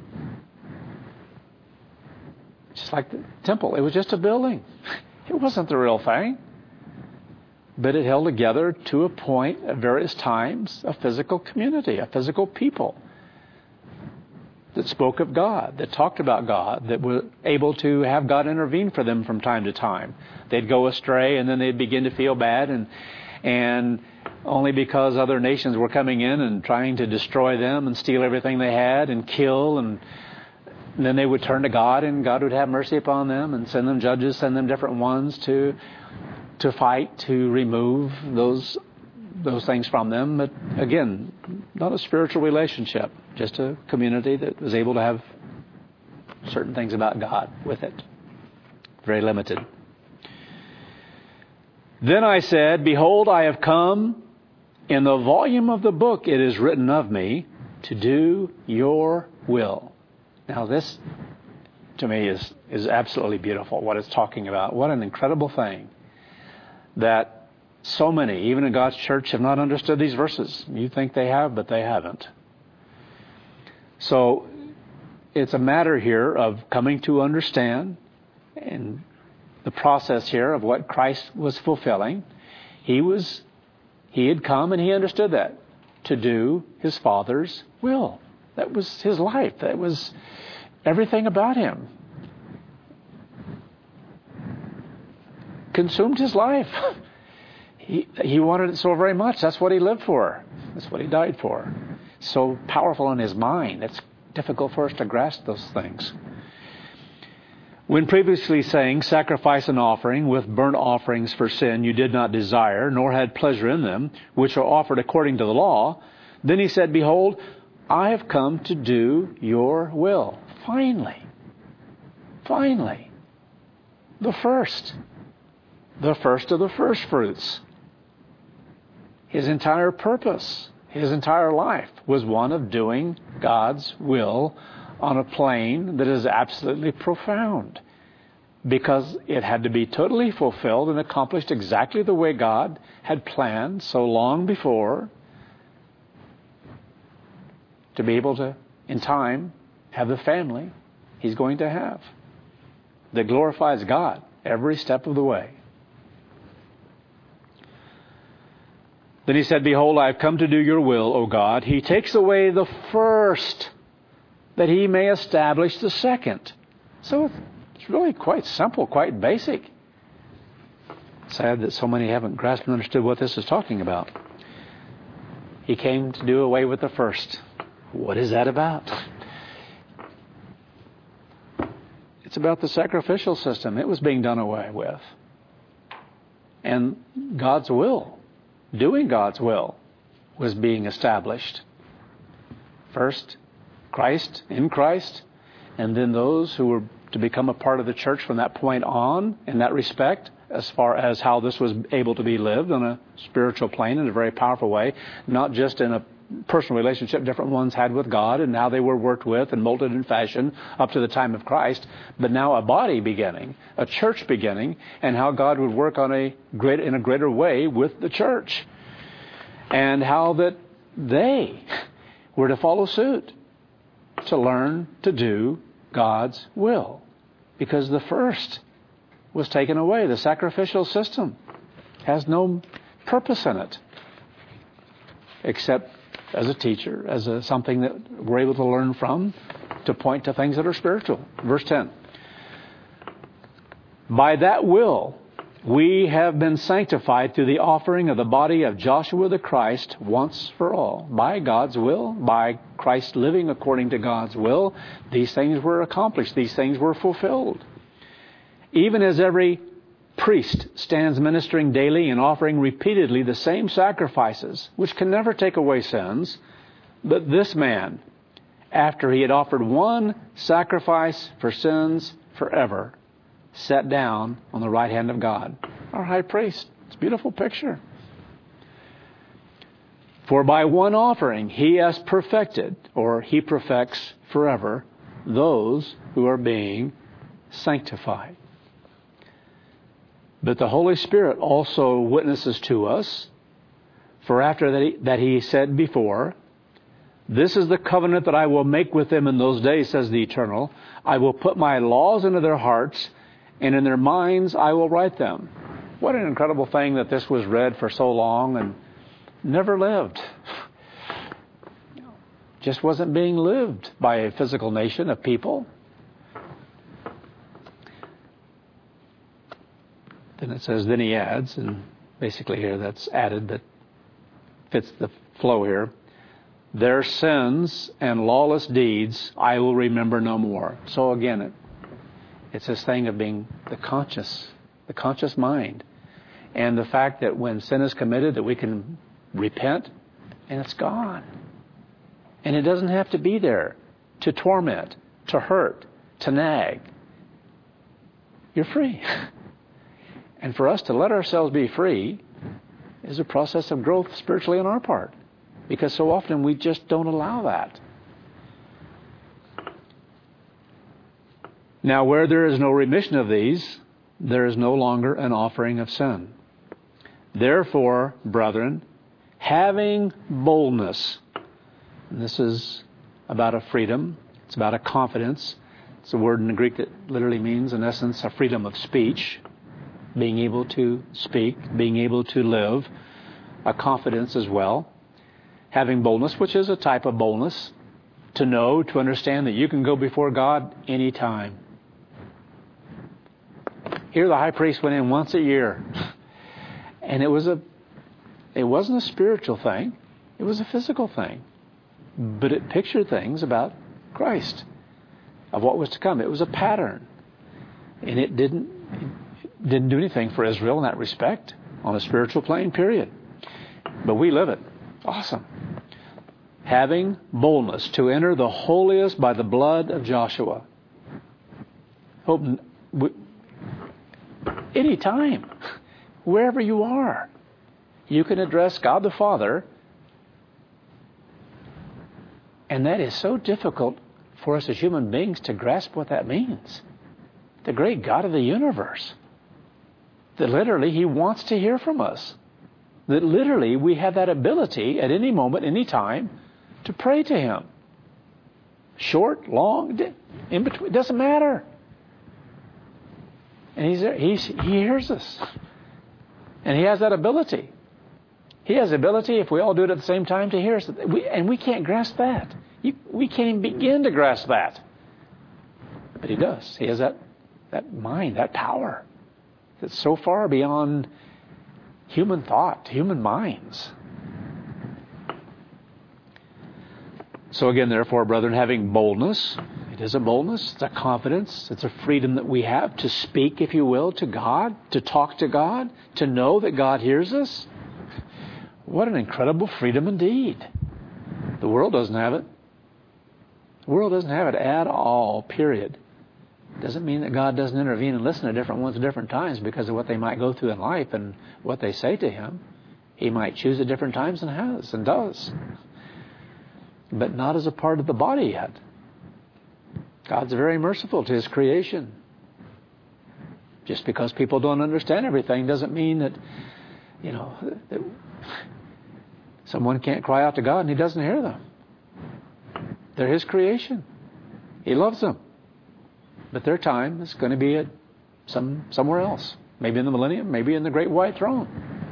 Just like the temple. It was just a building. It wasn't the real thing. But it held together to a point at various times a physical community, a physical people that spoke of God, that talked about God, that were able to have God intervene for them from time to time. They'd go astray and then they'd begin to feel bad, and and only because other nations were coming in and trying to destroy them and steal everything they had and kill, and then they would turn to God and God would have mercy upon them and send them judges, send them different ones to to fight, to remove those those things from them. But again, not a spiritual relationship, just a community that was able to have certain things about God with it. Very limited. Then I said, behold, I have come. In the volume of the book it is written of me to do your will. Now this, to me, is, is absolutely beautiful, what it's talking about. What an incredible thing that so many, even in God's church, have not understood these verses. You think they have, but they haven't. So it's a matter here of coming to understand and the process here of what Christ was fulfilling. He was, he had come and he understood that to do his Father's will. That was his life. That was everything about him. Consumed his life. He, he wanted it so very much. That's what he lived for. That's what he died for. So powerful in his mind. It's difficult for us to grasp those things. When previously saying, sacrifice and offering with burnt offerings for sin you did not desire, nor had pleasure in them, which are offered according to the law, then he said, behold, I have come to do your will. Finally. Finally. The first. The first of the first fruits. His entire purpose, his entire life was one of doing God's will on a plane that is absolutely profound, because it had to be totally fulfilled and accomplished exactly the way God had planned so long before, to be able to, in time, have the family he's going to have that glorifies God every step of the way. Then he said, behold, I have come to do your will, O God. He takes away the first, that he may establish the second. So it's really quite simple, quite basic. Sad that so many haven't grasped and understood what this is talking about. He came to do away with the first. What is that about? It's about the sacrificial system. It was being done away with. And God's will, doing God's will, was being established. First, Christ, in Christ, and then those who were to become a part of the church from that point on, in that respect, as far as how this was able to be lived on a spiritual plane in a very powerful way, not just in a personal relationship different ones had with God and how they were worked with and molded and fashioned up to the time of Christ, but now a body beginning, a church beginning, and how God would work on a great, in a greater way with the church, and how that they were to follow suit, to learn to do God's will, because the first was taken away. The sacrificial system has no purpose in it, except as a teacher, as a, something that we're able to learn from, to point to things that are spiritual. Verse ten. By that will We have been sanctified through the offering of the body of Joshua the Christ once for all. By God's will, by Christ living according to God's will, these things were accomplished. These things were fulfilled. Even as every priest stands ministering daily and offering repeatedly the same sacrifices, which can never take away sins, but this man, after he had offered one sacrifice for sins forever, sat down on the right hand of God, our high priest. It's a beautiful picture. For by one offering he has perfected, or he perfects forever, those who are being sanctified. But the Holy Spirit also witnesses to us, for after that he, that he said before, this is the covenant that I will make with them in those days, says the Eternal. I will put my laws into their hearts, and in their minds I will write them. What an incredible thing that this was read for so long and never lived. Just wasn't being lived by a physical nation of people. Then it says, then he adds, and basically here that's added that fits the flow here. Their sins and lawless deeds I will remember no more. So again, it, it's this thing of being the conscious, the conscious mind. And the fact that when sin is committed that we can repent and it's gone. And it doesn't have to be there to torment, to hurt, to nag. You're free. And for us to let ourselves be free is a process of growth spiritually on our part. Because so often we just don't allow that. Now, where there is no remission of these, there is no longer an offering of sin. Therefore, brethren, having boldness, and this is about a freedom, it's about a confidence. It's a word in the Greek that literally means, in essence, a freedom of speech, being able to speak, being able to live, a confidence as well. Having boldness, which is a type of boldness, to know, to understand that you can go before God anytime. Here the high priest went in once a year. And it was a it wasn't a spiritual thing, it was a physical thing. But it pictured things about Christ, of what was to come. It was a pattern. And it didn't it didn't do anything for Israel in that respect, on a spiritual plane, period. But we live it. Awesome. Having boldness to enter the holiest by the blood of Joshua. Hope any time, wherever you are, you can address God the Father. And that is so difficult for us as human beings to grasp what that means. The great God of the universe. That literally He wants to hear from us. That literally we have that ability at any moment, any time, to pray to Him. Short, long, in between, it doesn't matter. And he's there, he's, He hears us. And He has that ability. He has the ability, if we all do it at the same time, to hear us. We, and we can't grasp that. You, we can't even begin to grasp that. But He does. He has that, that mind, that power that's so far beyond human thought, human minds. So again, therefore, brethren, having boldness, it is a boldness, it's a confidence, it's a freedom that we have to speak, if you will, to God, to talk to God, to know that God hears us. What an incredible freedom indeed. The world doesn't have it. The world doesn't have it at all, period. Doesn't mean that God doesn't intervene and listen to different ones at different times because of what they might go through in life and what they say to Him. He might choose at different times and has and does. But not as a part of the body yet. God's very merciful to His creation. Just because people don't understand everything doesn't mean that, you know, that someone can't cry out to God and He doesn't hear them. They're His creation. He loves them. But their time is going to be at some somewhere else. Maybe in the millennium, maybe in the great white throne.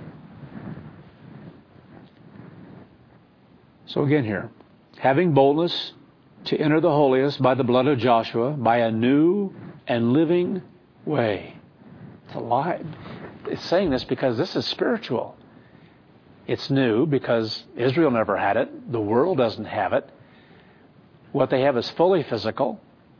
So again here, having boldness to enter the holiest by the blood of Joshua, by a new and living way. It's alive. it's saying this because this is spiritual. It's new because Israel never had it. The world doesn't have it. What they have is fully physical.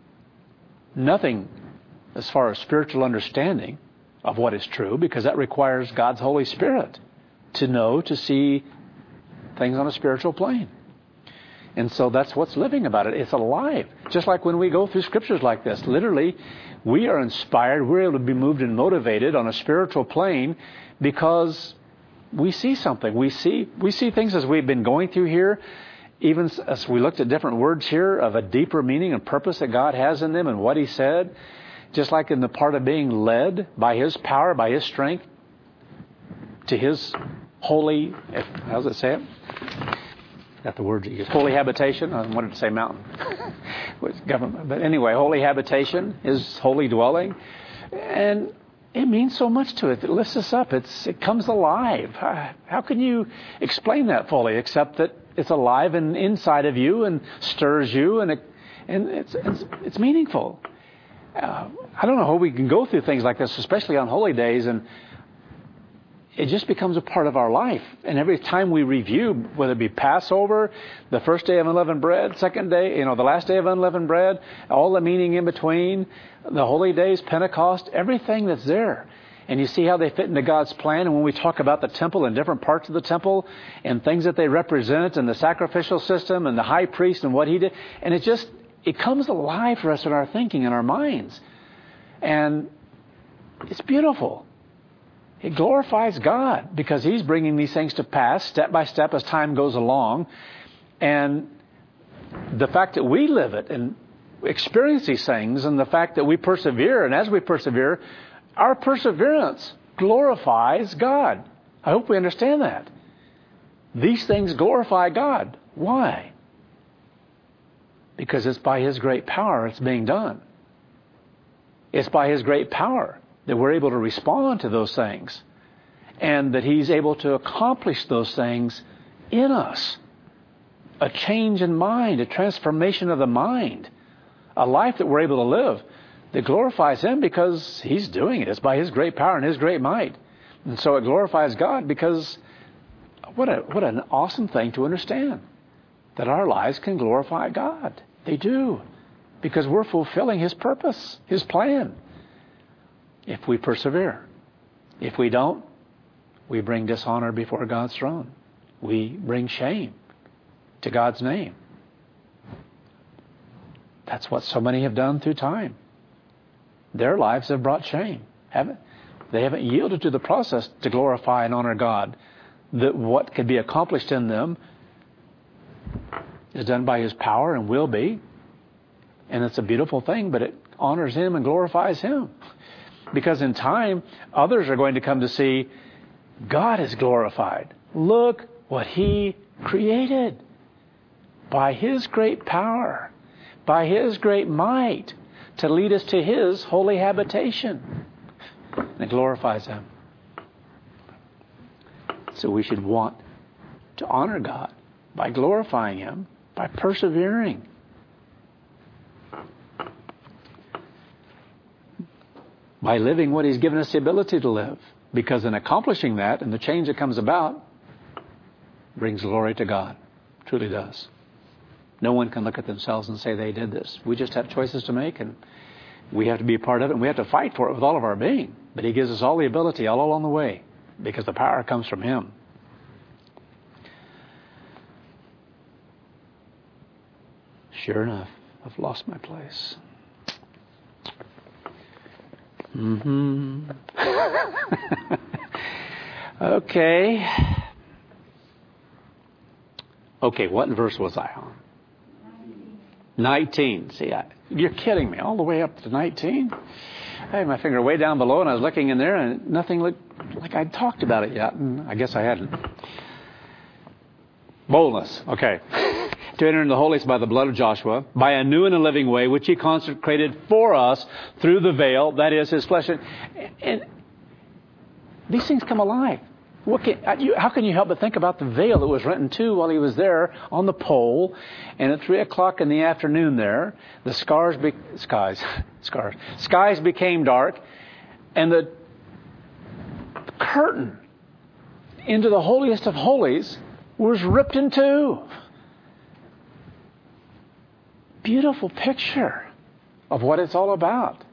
Nothing as far as spiritual understanding of what is true, because that requires God's Holy Spirit to know, to see things on a spiritual plane. And so that's what's living about it. It's alive. Just like when we go through scriptures like this, literally, we are inspired. We're able to be moved and motivated on a spiritual plane because we see something. We see we see things as we've been going through here, even as we looked at different words here of a deeper meaning and purpose that God has in them and what He said. Just like in the part of being led by His power, by His strength, to His holy, how does it say it? Got the word you use. Holy habitation. I wanted to say mountain. Government. But anyway, holy habitation, His holy dwelling. And it means so much to it. It lifts us up. It's It comes alive. How can you explain that fully except that it's alive and inside of you and stirs you and, it, and it's, it's, it's meaningful. Uh, I don't know how we can go through things like this, especially on holy days, and it just becomes a part of our life. And every time we review, whether it be Passover, the first day of unleavened bread, second day, you know, the last day of unleavened bread, all the meaning in between, the holy days, Pentecost, everything that's there. And you see how they fit into God's plan. And when we talk about the temple and different parts of the temple and things that they represent and the sacrificial system and the high priest and what he did, and it just, it comes alive for us in our thinking and our minds. And it's beautiful. It glorifies God because He's bringing these things to pass step by step as time goes along. And the fact that we live it and experience these things and the fact that we persevere, and as we persevere, our perseverance glorifies God. I hope we understand that. These things glorify God. Why? Because it's by His great power it's being done. It's by His great power that we're able to respond to those things and that He's able to accomplish those things in us. A change in mind, a transformation of the mind, a life that we're able to live that glorifies Him because He's doing it. It's by His great power and His great might. And so it glorifies God because what a what an awesome thing to understand. That our lives can glorify God. They do. Because we're fulfilling His purpose, His plan. If we persevere. If we don't, we bring dishonor before God's throne. We bring shame to God's name. That's what so many have done through time. Their lives have brought shame, haven't they? Haven't yielded to the process to glorify and honor God. That what can be accomplished in them is done by His power and will be. And it's a beautiful thing, but it honors Him and glorifies Him. Because in time, others are going to come to see God is glorified. Look what He created. By His great power, by His great might, to lead us to His holy habitation. And it glorifies Him. So we should want to honor God by glorifying Him, by persevering. By living what He's given us the ability to live. Because in accomplishing that and the change that comes about brings glory to God. Truly does. No one can look at themselves and say they did this. We just have choices to make and we have to be a part of it and we have to fight for it with all of our being. But He gives us all the ability all along the way because the power comes from Him. Sure enough, I've lost my place. Mm-hmm. Okay. Okay, what verse was I on? nineteen. See, I, you're kidding me. All the way up to nineteen? I had my finger way down below and I was looking in there and nothing looked like I'd talked about it yet. And I guess I hadn't. Boldness. Okay. To enter into the holiest by the blood of Joshua, by a new and a living way, which He consecrated for us through the veil, that is His flesh. And, and these things come alive. What can, you, how can you help but think about the veil that was rent in two while He was there on the pole, and at three o'clock in the afternoon there, the scars, be, skies, scars, skies became dark, and the curtain into the holiest of holies was ripped in two. Beautiful picture of what it's all about.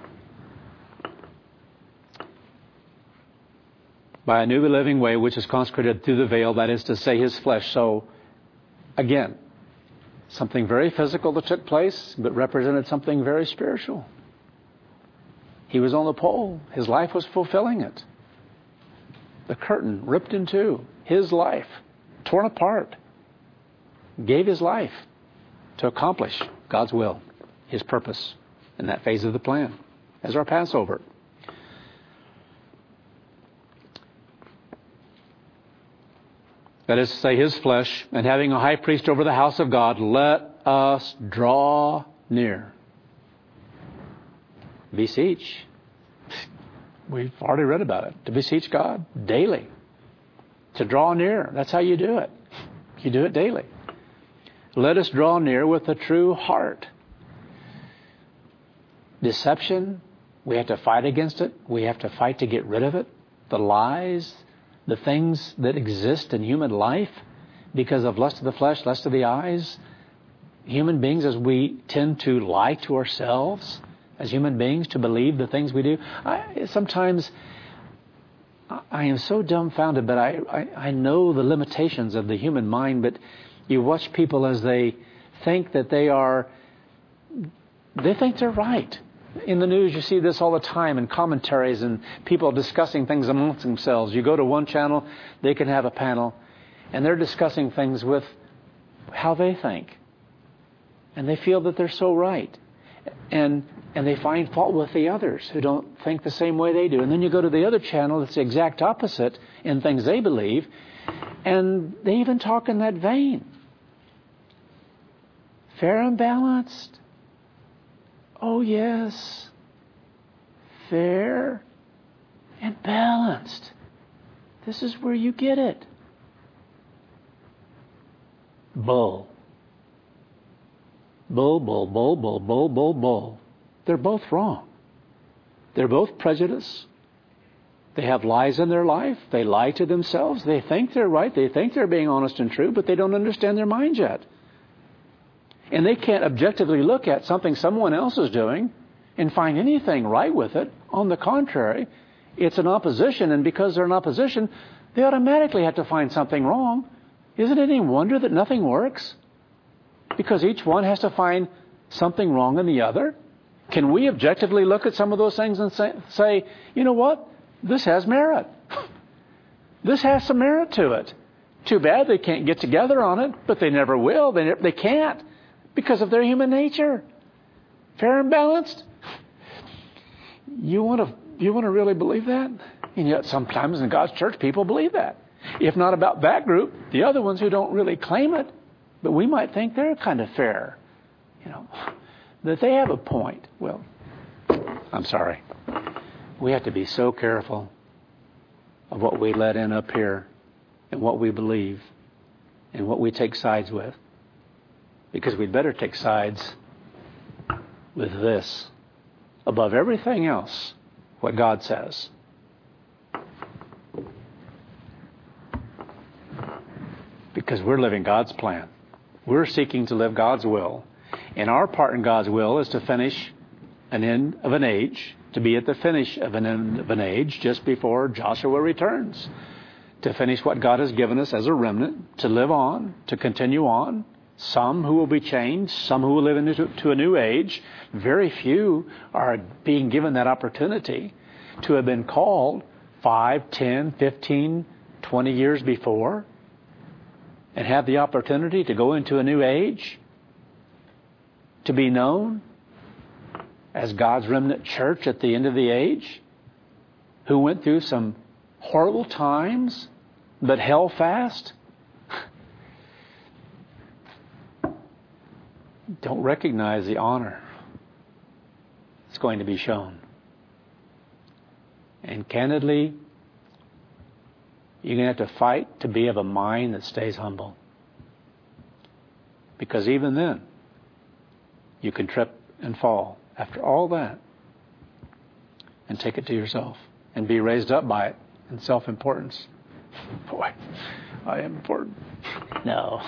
By a new living way which is consecrated through the veil, that is to say, His flesh. So, again, something very physical that took place, but represented something very spiritual. He was on the pole. His life was fulfilling it. The curtain ripped in two. His life torn apart. Gave His life to accomplish God's will, His purpose in that phase of the plan as our Passover. That is to say, His flesh, and having a high priest over the house of God, let us draw near. Beseech. We've already read about it. To beseech God daily. To draw near. That's how you do it. You do it daily. Let us draw near with a true heart. Deception, we have to fight against it. We have to fight to get rid of it. The lies, the things that exist in human life because of lust of the flesh, lust of the eyes. Human beings, as we tend to lie to ourselves, as human beings, to believe the things we do. I, sometimes I am so dumbfounded, but I, I, I know the limitations of the human mind, but you watch people as they think that they are, they think they're right. In the news, you see this all the time in commentaries and people discussing things amongst themselves. You go to one channel, they can have a panel, and they're discussing things with how they think. And they feel that they're so right. And and they find fault with the others who don't think the same way they do. And then you go to the other channel that's the exact opposite in things they believe, and they even talk in that vein. Fair and balanced. Oh, yes. Fair and balanced. This is where you get it. Bull. Bull, bull, bull, bull, bull, bull, bull. They're both wrong. They're both prejudiced. They have lies in their life. They lie to themselves. They think they're right. They think they're being honest and true, but they don't understand their minds yet. And they can't objectively look at something someone else is doing and find anything right with it. On the contrary, it's an opposition, and because they're in opposition, they automatically have to find something wrong. Isn't it any wonder that nothing works? Because each one has to find something wrong in the other. Can we objectively look at some of those things and say, say you know what? This has merit. This has some merit to it. Too bad they can't get together on it, but they never will. They, they can't because of their human nature. Fair and balanced. You want to you want to really believe that? And yet sometimes in God's church, people believe that. If not about that group, the other ones who don't really claim it, but we might think they're kind of fair. You know, that they have a point. Well, I'm sorry. We have to be so careful of what we let in up here and what we believe and what we take sides with. Because we'd better take sides with this above everything else, what God says. Because we're living God's plan. We're seeking to live God's will. And our part in God's will is to finish an end of an age, to be at the finish of an end of an age just before Joshua returns. To finish what God has given us as a remnant, to live on, to continue on. Some who will be changed, some who will live into to a new age. Very few are being given that opportunity to have been called five, ten, fifteen, twenty years before and have the opportunity to go into a new age, to be known as God's remnant church at the end of the age, who went through some horrible times but held fast. Don't recognize the honor that's going to be shown. And candidly, you're going to have to fight to be of a mind that stays humble. Because even then, you can trip and fall after all that and take it to yourself and be raised up by it and self-importance. Boy, I am important. No.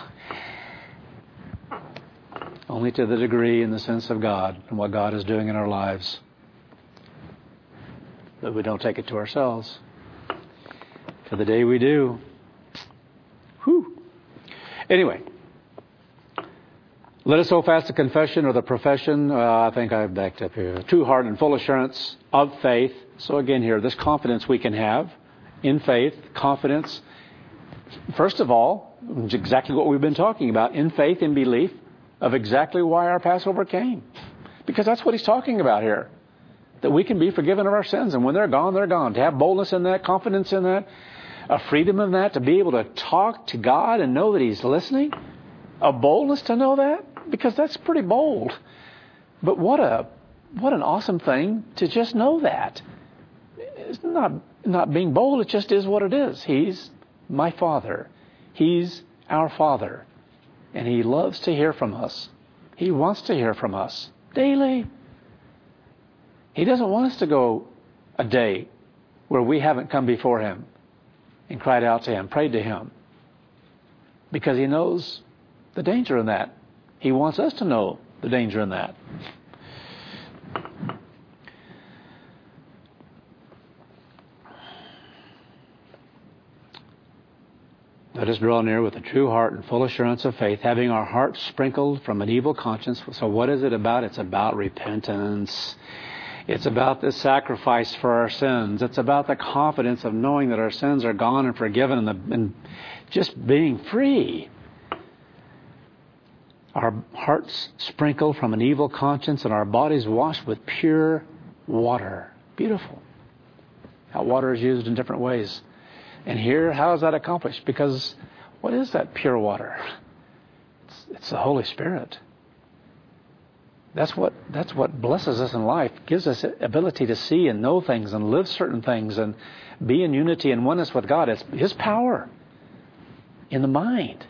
Only to the degree in the sense of God and what God is doing in our lives. But we don't take it to ourselves. To the day we do. Whew. Anyway. Let us hold fast the confession or the profession. Uh, I think I've backed up here. True heart and full assurance of faith. So again here, this confidence we can have in faith. Confidence. First of all, it's exactly what we've been talking about. In faith, in belief of exactly why our Passover came. Because that's what he's talking about here. That we can be forgiven of our sins. And when they're gone, they're gone. To have boldness in that, confidence in that, a freedom in that, to be able to talk to God and know that he's listening. A boldness to know that. Because that's pretty bold. But what a what an awesome thing to just know that. It's not not being bold, it just is what it is. He's my Father. He's our Father. And he loves to hear from us. He wants to hear from us daily. He doesn't want us to go a day where we haven't come before him and cried out to him, prayed to him. Because he knows the danger in that. He wants us to know the danger in that. Let us draw near with a true heart and full assurance of faith, having our hearts sprinkled from an evil conscience. So what is it about? It's about repentance. It's about the sacrifice for our sins. It's about the confidence of knowing that our sins are gone and forgiven and, the, and just being free. Our hearts sprinkled from an evil conscience and our bodies washed with pure water. Beautiful. How water is used in different ways. And here, how is that accomplished? Because what is that pure water? It's, it's the Holy Spirit. That's what that's what blesses us in life, gives us ability to see and know things and live certain things and be in unity and oneness with God. It's his power in the mind.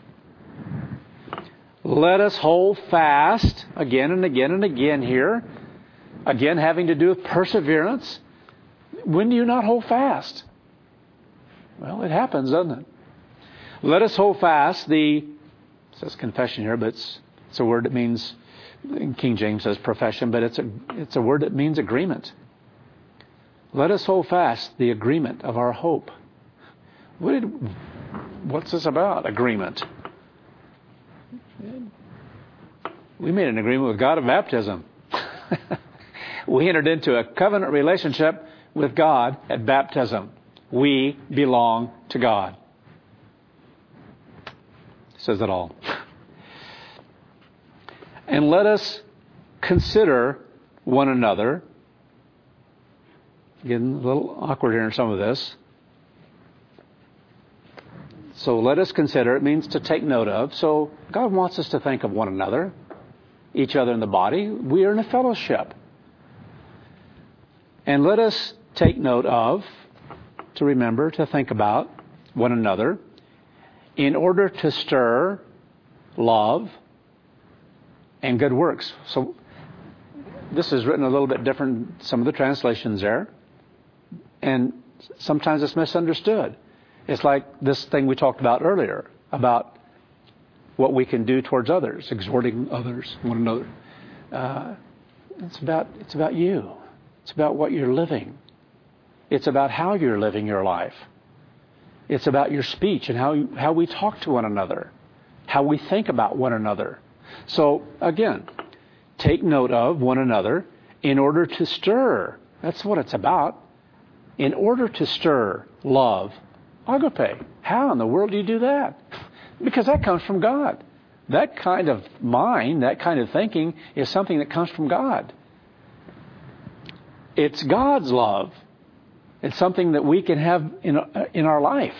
Let us hold fast again and again and again here. Again, having to do with perseverance. When do you not hold fast? Well, it happens, doesn't it? Let us hold fast the, it says confession here, but it's, it's a word that means, King James says profession, but it's a, it's a word that means agreement. Let us hold fast the agreement of our hope. What did, what's this about, agreement? We made an agreement with God of baptism. We entered into a covenant relationship with God at baptism. We belong to God. Says it all. And let us consider one another. Getting a little awkward here in some of this. So let us consider, it means to take note of. So God wants us to think of one another, each other in the body. We are in a fellowship. And let us take note of, to remember, to think about one another in order to stir love and good works. So this is written a little bit different, some of the translations there. And sometimes it's misunderstood. It's like this thing we talked about earlier, about what we can do towards others, exhorting others, one another. Uh, it's about it's about you. It's about what you're living. It's about how you're living your life. It's about your speech and how you, how we talk to one another, how we think about one another. So again, take note of one another in order to stir. That's what it's about. In order to stir love. Agape. How in the world do you do that? Because that comes from God. That kind of mind, that kind of thinking is something that comes from God. It's God's love. It's something that we can have in, in our life.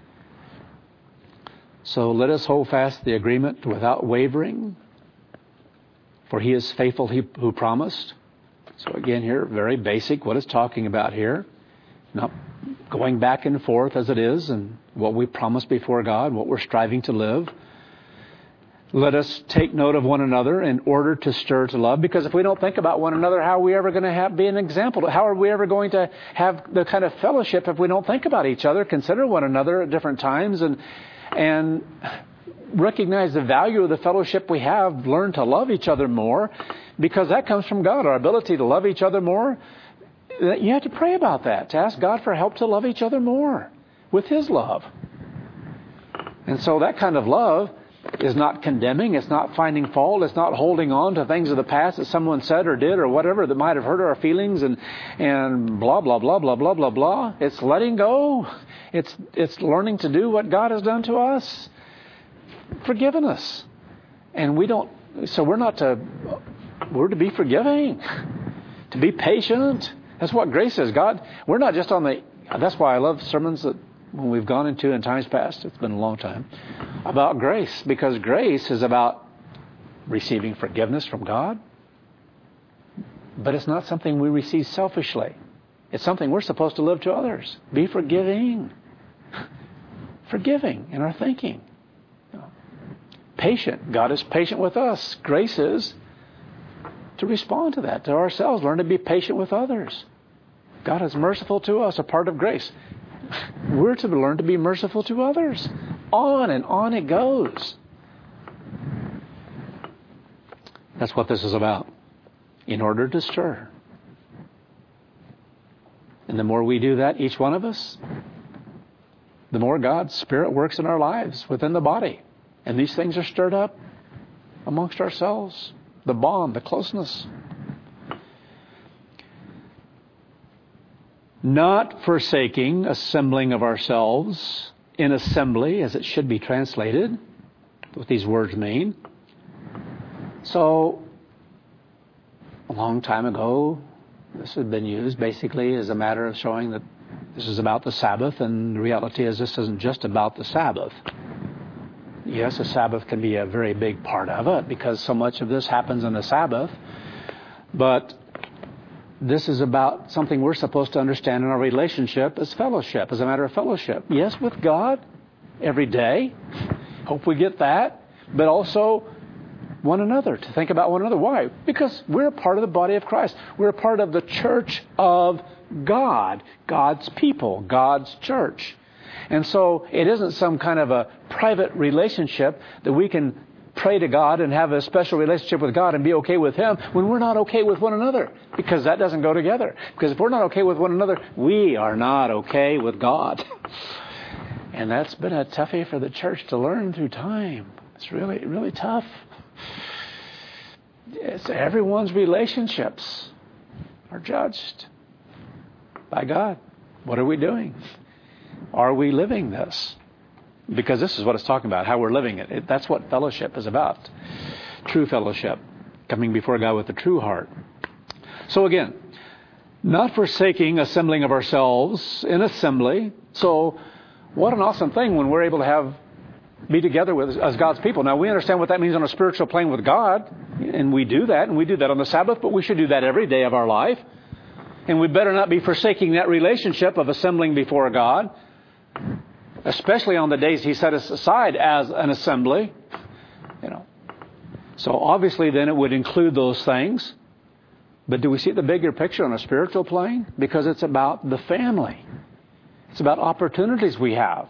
So let us hold fast the agreement without wavering, for he is faithful he, who promised. So again here, very basic, what it's talking about here. Not going back and forth as it is and what we promised before God, what we're striving to live. Let us take note of one another in order to stir to love. Because if we don't think about one another, how are we ever going to have, be an example? How are we ever going to have the kind of fellowship if we don't think about each other, consider one another at different times, and and recognize the value of the fellowship we have, learn to love each other more, because that comes from God, our ability to love each other more. You have to pray about that, to ask God for help to love each other more with His love. And so that kind of love is not condemning, it's not finding fault, it's not holding on to things of the past that someone said or did or whatever that might have hurt our feelings and and blah, blah, blah, blah, blah, blah, blah. It's letting go. It's it's learning to do what God has done to us, forgiven us. And we don't, so we're not to, we're to be forgiving, to be patient. That's what grace is. God, we're not just on the, that's why I love sermons that when we've gone into in times past, it's been a long time, about grace. Because grace is about receiving forgiveness from God. But it's not something we receive selfishly. It's something we're supposed to live to others. Be forgiving. Forgiving in our thinking. Patient. God is patient with us. Grace is to respond to that, to ourselves. Learn to be patient with others. God is merciful to us, a part of grace. We're to learn to be merciful to others. On and on it goes. That's what this is about. In order to stir. And the more we do that, each one of us, the more God's Spirit works in our lives, within the body. And these things are stirred up amongst ourselves. The bond, the closeness. Not forsaking assembling of ourselves in assembly, as it should be translated, what these words mean. So, a long time ago, this had been used basically as a matter of showing that this is about the Sabbath, and the reality is this isn't just about the Sabbath. Yes, the Sabbath can be a very big part of it because so much of this happens on the Sabbath, but this is about something we're supposed to understand in our relationship as fellowship, as a matter of fellowship. Yes, with God every day. Hope we get that. But also one another, to think about one another. Why? Because we're a part of the body of Christ. We're a part of the church of God, God's people, God's church. And so it isn't some kind of a private relationship that we can pray to God and have a special relationship with God and be okay with Him when we're not okay with one another, because that doesn't go together. Because if we're not okay with one another, we are not okay with God. And that's been a toughie for the church to learn through time. It's really, really tough. It's everyone's relationships are judged by God. What are we doing? Are we living this? Because this is what it's talking about, how we're living it. it. That's what fellowship is about. True fellowship. Coming before God with a true heart. So again, not forsaking assembling of ourselves in assembly. So what an awesome thing when we're able to have be together with as God's people. Now we understand what that means on a spiritual plane with God. And we do that. And we do that on the Sabbath. But we should do that every day of our life. And we better not be forsaking that relationship of assembling before God. Especially on the days He set us aside as an assembly. You know. So obviously then it would include those things. But do we see the bigger picture on a spiritual plane? Because it's about the family. It's about opportunities we have.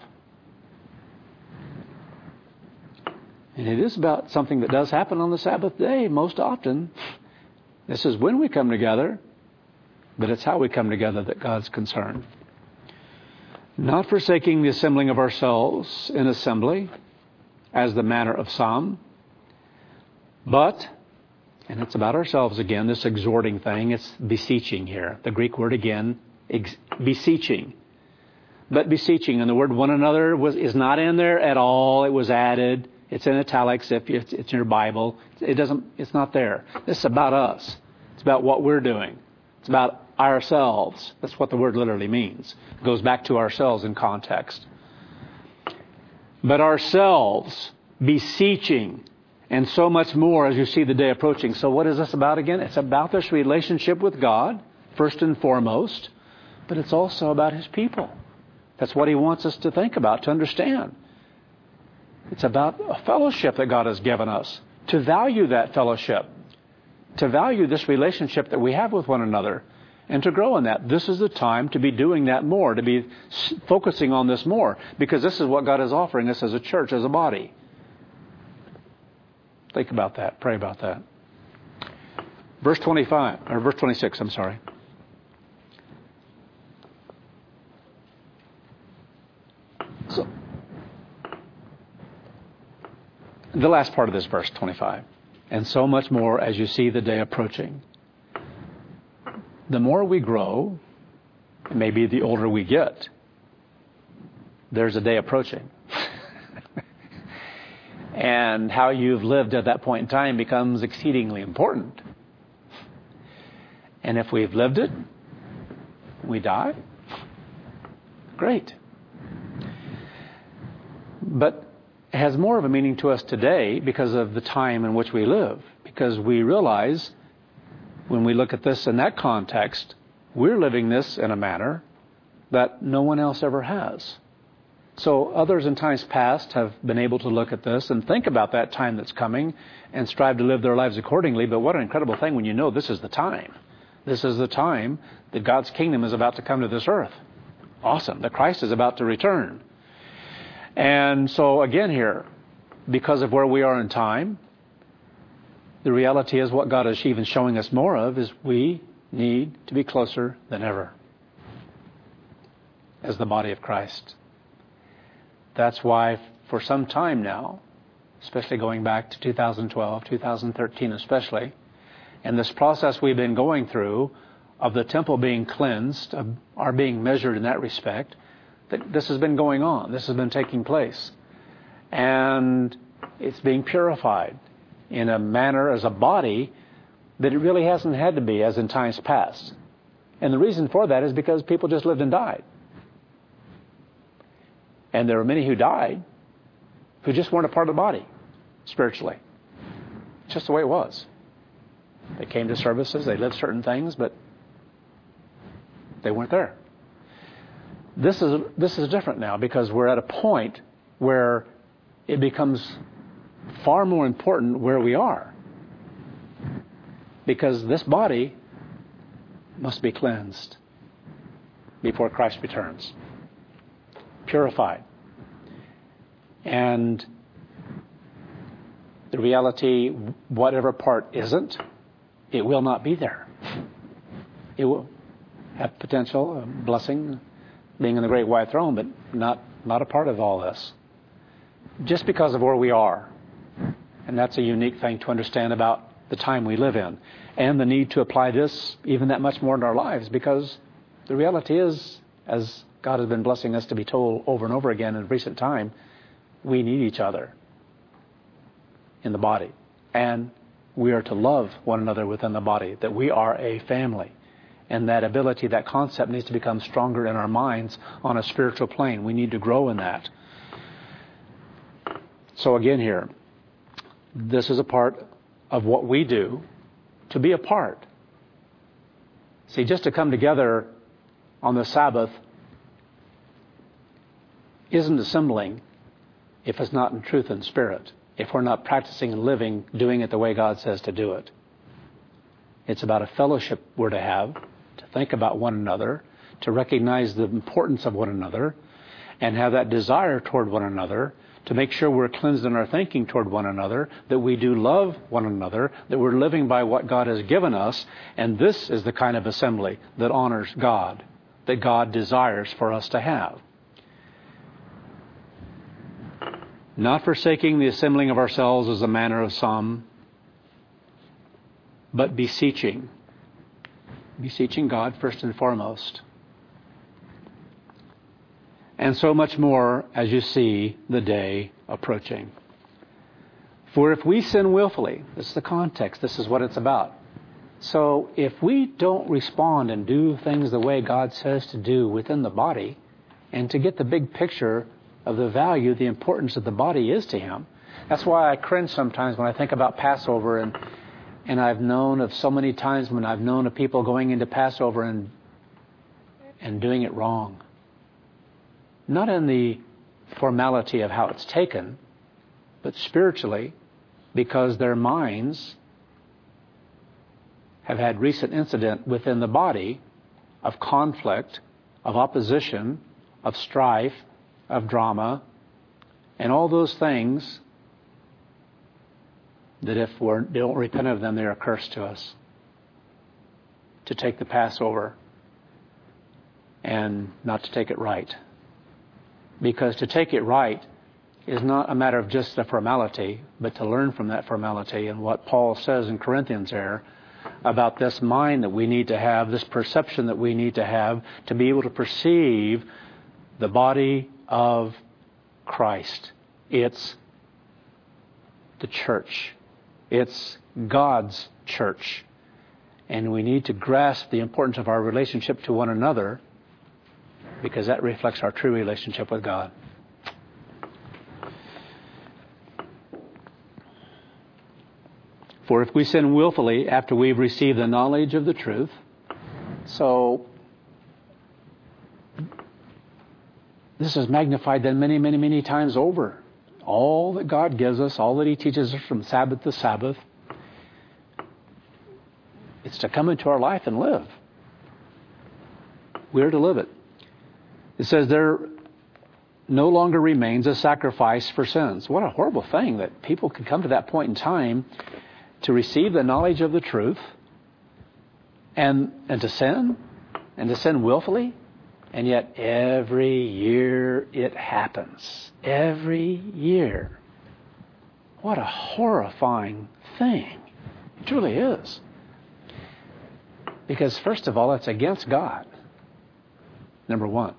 And it is about something that does happen on the Sabbath day most often. This is when we come together. But it's how we come together that God's concerned. Not forsaking the assembling of ourselves in assembly, as the manner of some, but, and it's about ourselves again, this exhorting thing, it's beseeching here. The Greek word again, ex- beseeching. But beseeching, and the word one another was is not in there at all. It was added. It's in italics if it's, it's in your Bible. It doesn't. It's not there. This is about us. It's about what we're doing. It's about ourselves. That's what the word literally means. It goes back to ourselves in context. But ourselves, beseeching, and so much more as you see the day approaching. So what is this about again? It's about this relationship with God, first and foremost, but it's also about His people. That's what He wants us to think about, to understand. It's about a fellowship that God has given us, to value that fellowship, to value this relationship that we have with one another, and to grow in that. This is the time to be doing that more, to be focusing on this more, because this is what God is offering us as a church, as a body. Think about that. Pray about that. Verse twenty-five, or verse twenty-six, I'm sorry. So, the last part of this verse, twenty-five. And so much more as you see the day approaching. The more we grow, maybe the older we get, there's a day approaching. And how you've lived at that point in time becomes exceedingly important. And if we've lived it, we die. Great. But it has more of a meaning to us today because of the time in which we live. Because we realize when we look at this in that context, we're living this in a manner that no one else ever has. So others in times past have been able to look at this and think about that time that's coming and strive to live their lives accordingly. But what an incredible thing when you know this is the time. This is the time that God's kingdom is about to come to this earth. Awesome. That Christ is about to return. And so again here, because of where we are in time, the reality is what God is even showing us more of is we need to be closer than ever as the body of Christ. That's why for some time now, especially going back to two thousand twelve, two thousand thirteen especially, and this process we've been going through of the temple being cleansed, of our being measured in that respect, that this has been going on. This has been taking place. And it's being purified in a manner as a body that it really hasn't had to be as in times past. And the reason for that is because people just lived and died. And there were many who died who just weren't a part of the body spiritually. It's just the way it was. They came to services, they lived certain things, but they weren't there. This is this is different now because we're at a point where it becomes far more important where we are. Because this body must be cleansed before Christ returns. Purified. And the reality, whatever part isn't, it will not be there. It will have potential, a blessing, being in the great white throne, but not, not a part of all this. Just because of where we are. And that's a unique thing to understand about the time we live in. And the need to apply this even that much more in our lives, because the reality is, as God has been blessing us to be told over and over again in recent time, we need each other in the body. And we are to love one another within the body, that we are a family. And that ability, that concept needs to become stronger in our minds on a spiritual plane. We need to grow in that. So again here, this is a part of what we do to be a part. See, just to come together on the Sabbath isn't assembling if it's not in truth and spirit. If we're not practicing and living, doing it the way God says to do it. It's about a fellowship we're to have, to think about one another, to recognize the importance of one another, and have that desire toward one another, to make sure we're cleansed in our thinking toward one another, that we do love one another, that we're living by what God has given us, and this is the kind of assembly that honors God, that God desires for us to have. Not forsaking the assembling of ourselves as the manner of some, but beseeching. Beseeching God first and foremost. And so much more as you see the day approaching. For if we sin willfully, this is the context, this is what it's about. So if we don't respond and do things the way God says to do within the body, and to get the big picture of the value, the importance of the body is to Him. That's why I cringe sometimes when I think about Passover, and and I've known of so many times when I've known of people going into Passover and and doing it wrong. Not in the formality of how it's taken, but spiritually, because their minds have had recent incident within the body of conflict, of opposition, of strife, of drama, and all those things that if we don't repent of them, they are a curse to us. To take the Passover and not to take it right. Because to take it right is not a matter of just a formality, but to learn from that formality. And what Paul says in Corinthians there about this mind that we need to have, this perception that we need to have to be able to perceive the body of Christ. It's the church. It's God's church. And we need to grasp the importance of our relationship to one another, because that reflects our true relationship with God. For if we sin willfully after we've received the knowledge of the truth, so this is magnified then many, many, many times over. All that God gives us, all that He teaches us from Sabbath to Sabbath, it's to come into our life and live. We're to live it. It says there no longer remains a sacrifice for sins. What a horrible thing that people can come to that point in time to receive the knowledge of the truth and and to sin, and to sin willfully, and yet every year it happens. Every year. What a horrifying thing. It truly is. Because first of all, it's against God. Number one.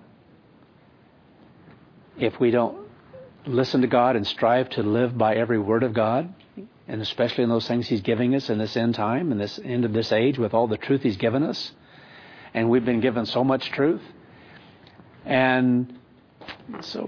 If we don't listen to God and strive to live by every word of God, and especially in those things He's giving us in this end time, in this end of this age, with all the truth He's given us, and we've been given so much truth, and so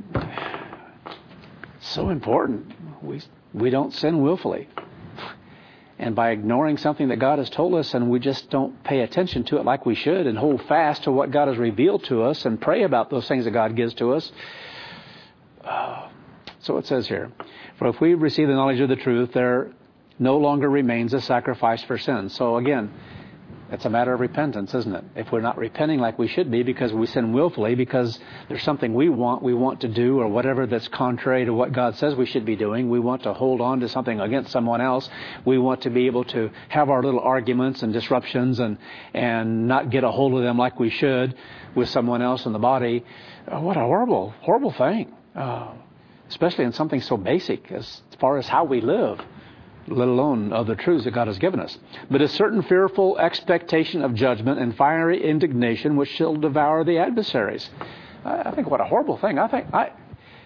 so important. We we don't sin willfully. And by ignoring something that God has told us, and we just don't pay attention to it like we should, and hold fast to what God has revealed to us, and pray about those things that God gives to us. Uh, so it says here, for if we receive the knowledge of the truth, there no longer remains a sacrifice for sin. So again, it's a matter of repentance, isn't it? If we're not repenting like we should be because we sin willfully, because there's something we want, we want to do, or whatever that's contrary to what God says we should be doing, we want to hold on to something against someone else, we want to be able to have our little arguments and disruptions and, and not get a hold of them like we should with someone else in the body. Oh, what a horrible, horrible thing. Uh, especially in something so basic as far as how we live, let alone other truths that God has given us. But a certain fearful expectation of judgment and fiery indignation which shall devour the adversaries. I, I think what a horrible thing. I think I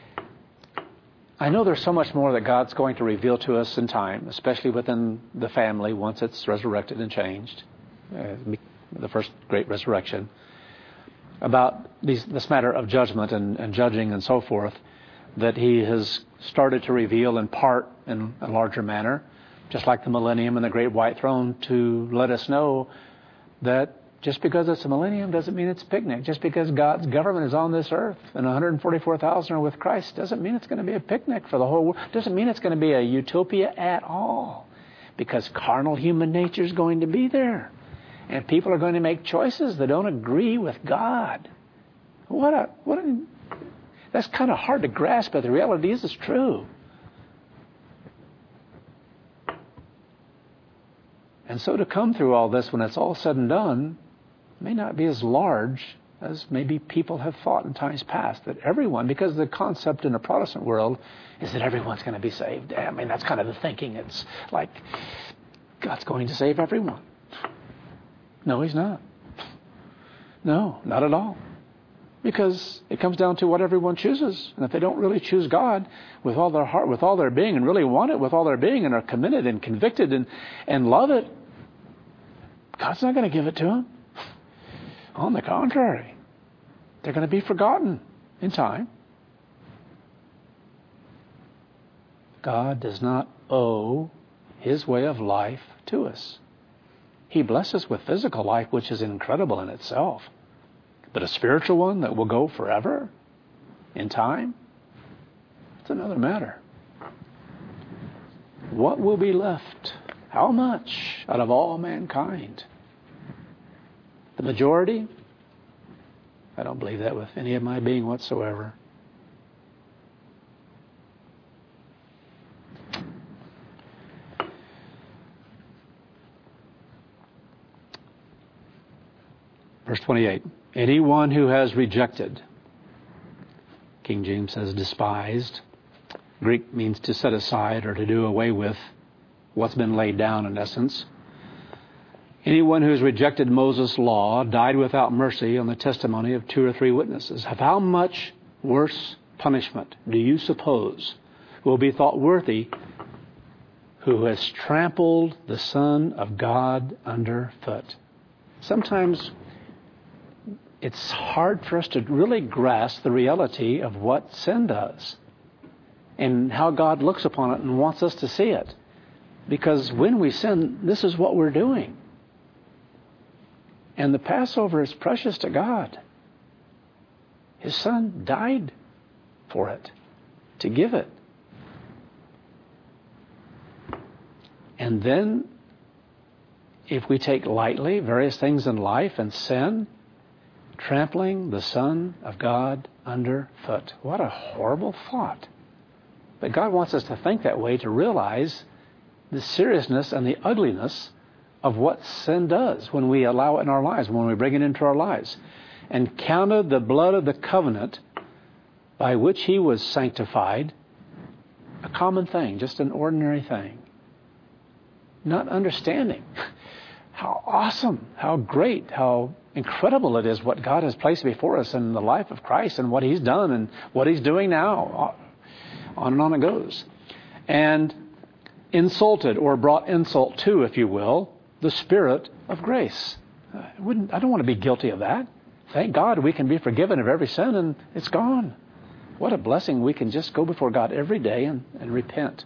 I know there's so much more that God's going to reveal to us in time, especially within the family once it's resurrected and changed, uh, the first great resurrection, about these, this matter of judgment and, and judging and so forth, that He has started to reveal in part in a larger manner, just like the millennium and the great white throne, to let us know that just because it's a millennium doesn't mean it's a picnic. Just because God's government is on this earth and one hundred forty-four thousand are with Christ doesn't mean it's going to be a picnic for the whole world. Doesn't mean it's going to be a utopia at all. Because carnal human nature is going to be there. And people are going to make choices that don't agree with God. What a, what a, that's kind of hard to grasp, but the reality is it's true. And so to come through all this when it's all said and done may not be as large as maybe people have thought in times past. That everyone, because the concept in the Protestant world is that everyone's going to be saved. I mean, that's kind of the thinking. It's like God's going to save everyone. No, He's not. No, not at all. Because it comes down to what everyone chooses. And if they don't really choose God with all their heart, with all their being, and really want it with all their being, and are committed and convicted and, and love it, God's not going to give it to them. On the contrary, they're going to be forgotten in time. God does not owe His way of life to us. He blesses with physical life, which is incredible in itself. But a spiritual one that will go forever in time, it's another matter. what will be left? How much out of all mankind? The majority? I don't believe that with any of my being whatsoever. Verse twenty-eight. Anyone who has rejected, King James says despised. Greek means to set aside or to do away with what's been laid down in essence. Anyone who has rejected Moses' law died without mercy on the testimony of two or three witnesses. Of how much worse punishment do you suppose will be thought worthy who has trampled the Son of God underfoot? Sometimes it's hard for us to really grasp the reality of what sin does and how God looks upon it and wants us to see it. Because when we sin, this is what we're doing. And the Passover is precious to God. His Son died for it, to give it. And then, if we take lightly various things in life and sin, trampling the Son of God underfoot. What a horrible thought. But God wants us to think that way, to realize the seriousness and the ugliness of what sin does when we allow it in our lives, when we bring it into our lives. And counted the blood of the covenant by which he was sanctified a common thing, just an ordinary thing. Not understanding how awesome, how great, how incredible it is what God has placed before us in the life of Christ and what he's done and what he's doing now. On and on it goes. And insulted, or brought insult to, if you will, the Spirit of grace. I, wouldn't, I don't want to be guilty of that. Thank God we can be forgiven of every sin and it's gone. What a blessing we can just go before God every day and, and repent.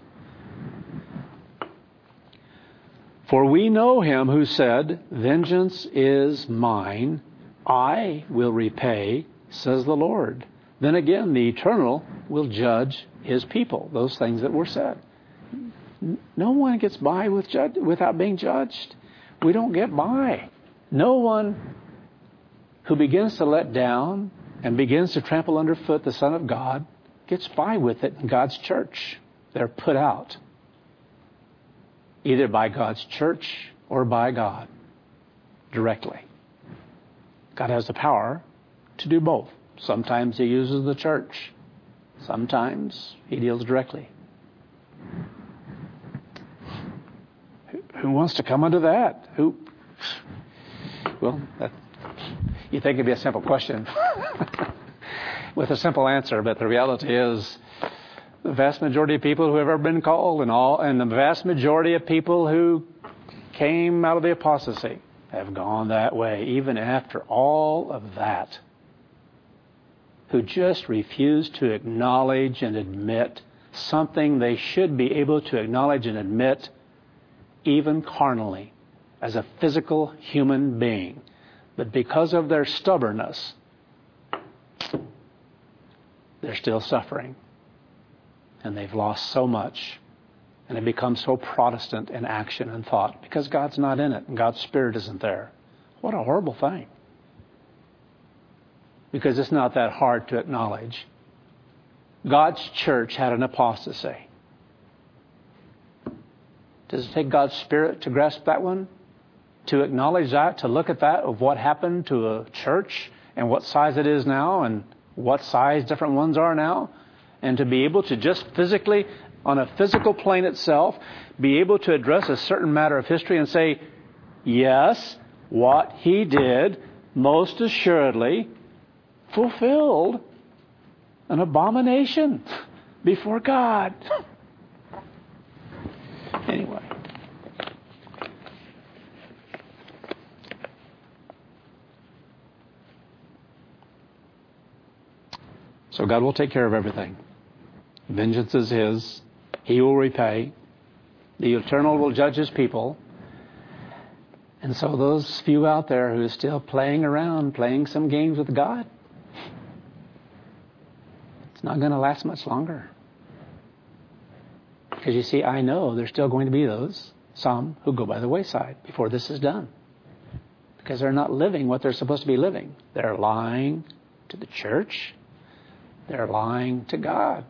For we know him who said, vengeance is mine, I will repay, says the Lord. Then again, the Eternal will judge his people, those things that were said. No one gets by with judge, without being judged. We don't get by. No one who begins to let down and begins to trample underfoot the Son of God gets by with it in God's church. They're put out, either by God's church or by God directly. God has the power to do both. Sometimes he uses the church. Sometimes he deals directly. Who wants to come under that? Who? Well, that, you think it'd be a simple question with a simple answer, but the reality is the vast majority of people who have ever been called and all, and the vast majority of people who came out of the apostasy have gone that way, even after all of that, who just refuse to acknowledge and admit something they should be able to acknowledge and admit even carnally as a physical human being. But because of their stubbornness, they're still suffering. And they've lost so much. And they become so Protestant in action and thought because God's not in it and God's Spirit isn't there. What a horrible thing. Because it's not that hard to acknowledge. God's church had an apostasy. Does it take God's Spirit to grasp that one? To acknowledge that, to look at that, of what happened to a church and what size it is now and what size different ones are now? And to be able to just physically, on a physical plane itself, be able to address a certain matter of history and say, yes, what he did most assuredly fulfilled an abomination before God. Anyway. So God will take care of everything. Vengeance is his. He will repay. The Eternal will judge his people. And so those few out there who are still playing around, playing some games with God, it's not going to last much longer. Because you see, I know there's still going to be those, some, who go by the wayside before this is done. Because they're not living what they're supposed to be living. They're lying to the church. They're lying to God.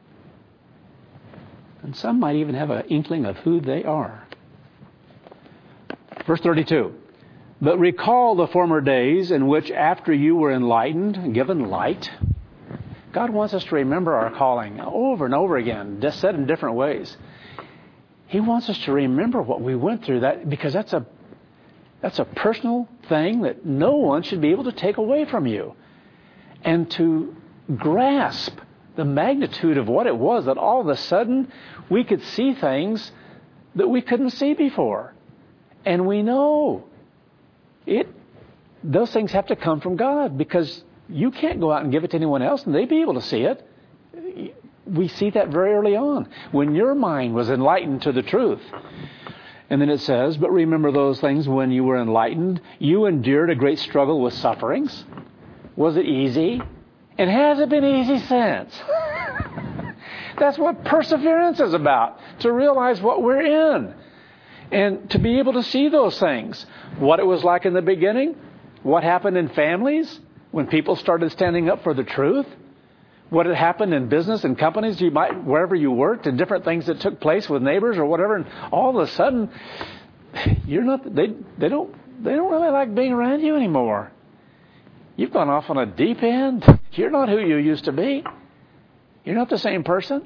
And some might even have an inkling of who they are. Verse thirty-two. But recall the former days in which after you were enlightened, given light. God wants us to remember our calling over and over again, just said in different ways. He wants us to remember what we went through, that because that's a that's a personal thing that no one should be able to take away from you. And to grasp the magnitude of what it was that all of a sudden we could see things that we couldn't see before. And we know it. Those things have to come from God, because you can't go out and give it to anyone else and they'd be able to see it. We see that very early on, when your mind was enlightened to the truth. And then it says, but remember those things when you were enlightened. You endured a great struggle with sufferings. Was it easy? And has it been easy since? That's what perseverance is about, to realize what we're in. And to be able to see those things. What it was like in the beginning. What happened in families when people started standing up for the truth. What had happened in business and companies, you might, wherever you worked, and different things that took place with neighbors or whatever, and all of a sudden, you're not. They they don't they don't really like being around you anymore. You've gone off on a deep end. You're not who you used to be. You're not the same person.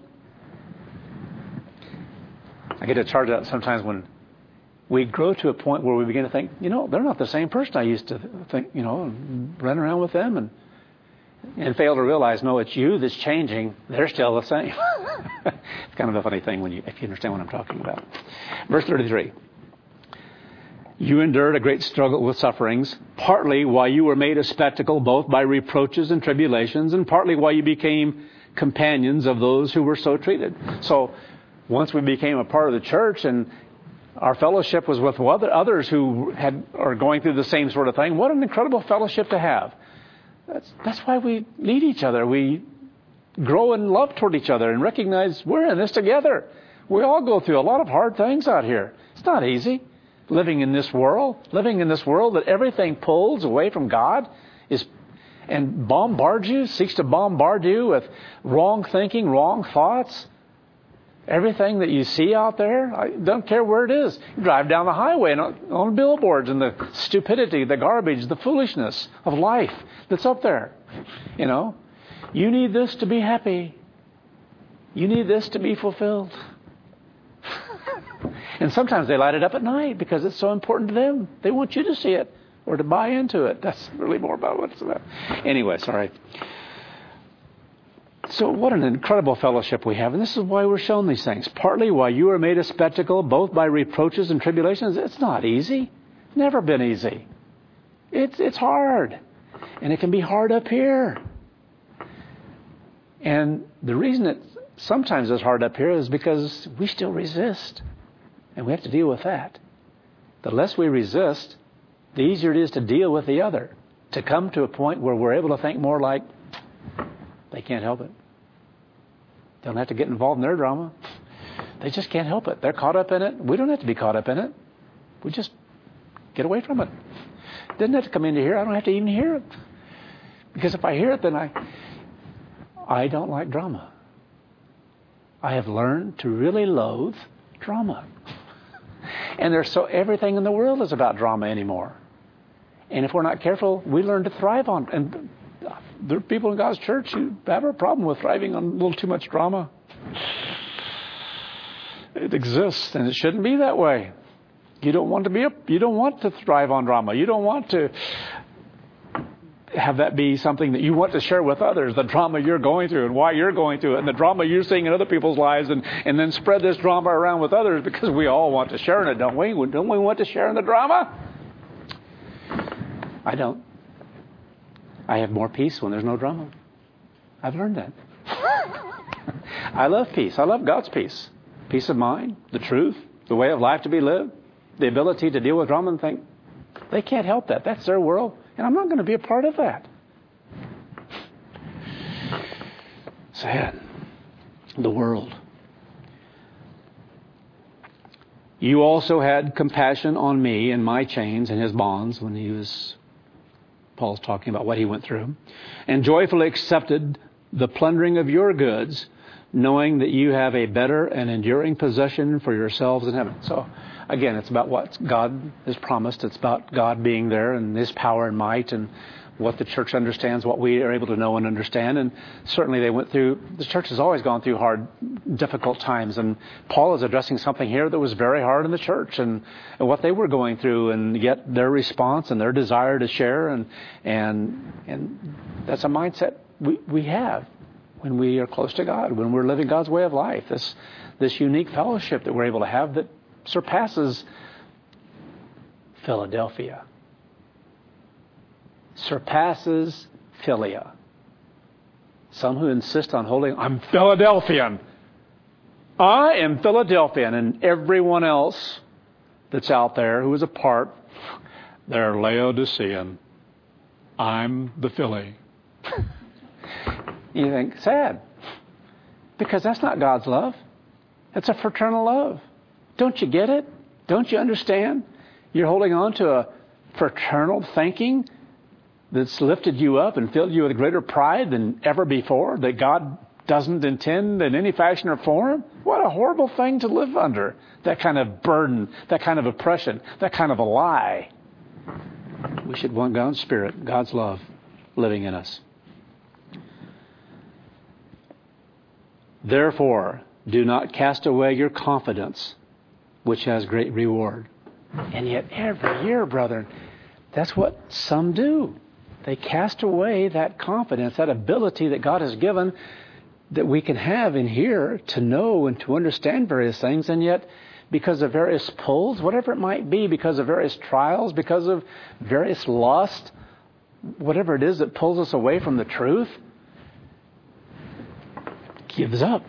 I get a charge out sometimes when we grow to a point where we begin to think, you know, they're not the same person I used to think, you know, and run around with them and. And fail to realize, no, it's you that's changing. They're still the same. It's kind of a funny thing when you, if you understand what I'm talking about. Verse thirty-three. You endured a great struggle with sufferings, partly while you were made a spectacle, both by reproaches and tribulations, and partly while you became companions of those who were so treated. So once we became a part of the church and our fellowship was with other, others who had are going through the same sort of thing, what an incredible fellowship to have. That's, that's why we need each other. We grow in love toward each other and recognize we're in this together. We all go through a lot of hard things out here. It's not easy living in this world, living in this world that everything pulls away from God is and bombards you, seeks to bombard you with wrong thinking, wrong thoughts. Everything that you see out there, I don't care where it is. You drive down the highway and on, on billboards and the stupidity, the garbage, the foolishness of life that's up there. You know, you need this to be happy. You need this to be fulfilled. And sometimes they light it up at night because it's so important to them. They want you to see it or to buy into it. That's really more about what it's about. Anyway, sorry. So what an incredible fellowship we have. And this is why we're shown these things. Partly why you are made a spectacle, both by reproaches and tribulations. It's not easy. It's never been easy. It's, it's hard. And it can be hard up here. And the reason it sometimes is hard up here is because we still resist. And we have to deal with that. The less we resist, the easier it is to deal with the other. To come to a point where we're able to think more like, they can't help it. They don't have to get involved in their drama. They just can't help it. They're caught up in it. We don't have to be caught up in it. We just get away from it. It doesn't have to come into here. I don't have to even hear it. Because if I hear it, then I, I don't like drama. I have learned to really loathe drama. And there's so everything in the world is about drama anymore. And if we're not careful, we learn to thrive on and. There are people in God's church who have a problem with thriving on a little too much drama. It exists, and it shouldn't be that way. You don't want to be a, you don't want to thrive on drama. You don't want to have that be something that you want to share with others, the drama you're going through and why you're going through it, and the drama you're seeing in other people's lives, and, and then spread this drama around with others, because we all want to share in it, don't we? Don't we want to share in the drama? I don't. I have more peace when there's no drama. I've learned that. I love peace. I love God's peace. Peace of mind, the truth, the way of life to be lived, the ability to deal with drama and think, they can't help that. That's their world, and I'm not going to be a part of that. Sad. The world. You also had compassion on me and my chains and his bonds, when he was, Paul's talking about what he went through, and joyfully accepted the plundering of your goods, knowing that you have a better and enduring possession for yourselves in heaven. So, again, it's about what God has promised. It's about God being there and his power and might, and what the church understands, what we are able to know and understand. And certainly they went through, the church has always gone through hard, difficult times. And Paul is addressing something here that was very hard in the church, and, and what they were going through, and yet their response and their desire to share. And, and, and that's a mindset we, we have when we are close to God, when we're living God's way of life. This, this unique fellowship that we're able to have that surpasses Philadelphia. Surpasses Philia. Some who insist on holding, I'm Philadelphian. I am Philadelphian, and everyone else that's out there who is a part, they're Laodicean. I'm the Philly. You think, sad. Because that's not God's love. It's a fraternal love. Don't you get it? Don't you understand? You're holding on to a fraternal thinking that's lifted you up and filled you with greater pride than ever before, that God doesn't intend in any fashion or form? What a horrible thing to live under. That kind of burden, that kind of oppression, that kind of a lie. We should want God's Spirit, God's love, living in us. Therefore, do not cast away your confidence, which has great reward. And yet every year, brethren, that's what some do. They cast away that confidence, that ability that God has given that we can have in here to know and to understand various things. And yet, because of various pulls, whatever it might be, because of various trials, because of various lust, whatever it is that pulls us away from the truth, gives up.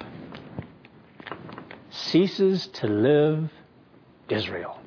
Ceases to live Israel.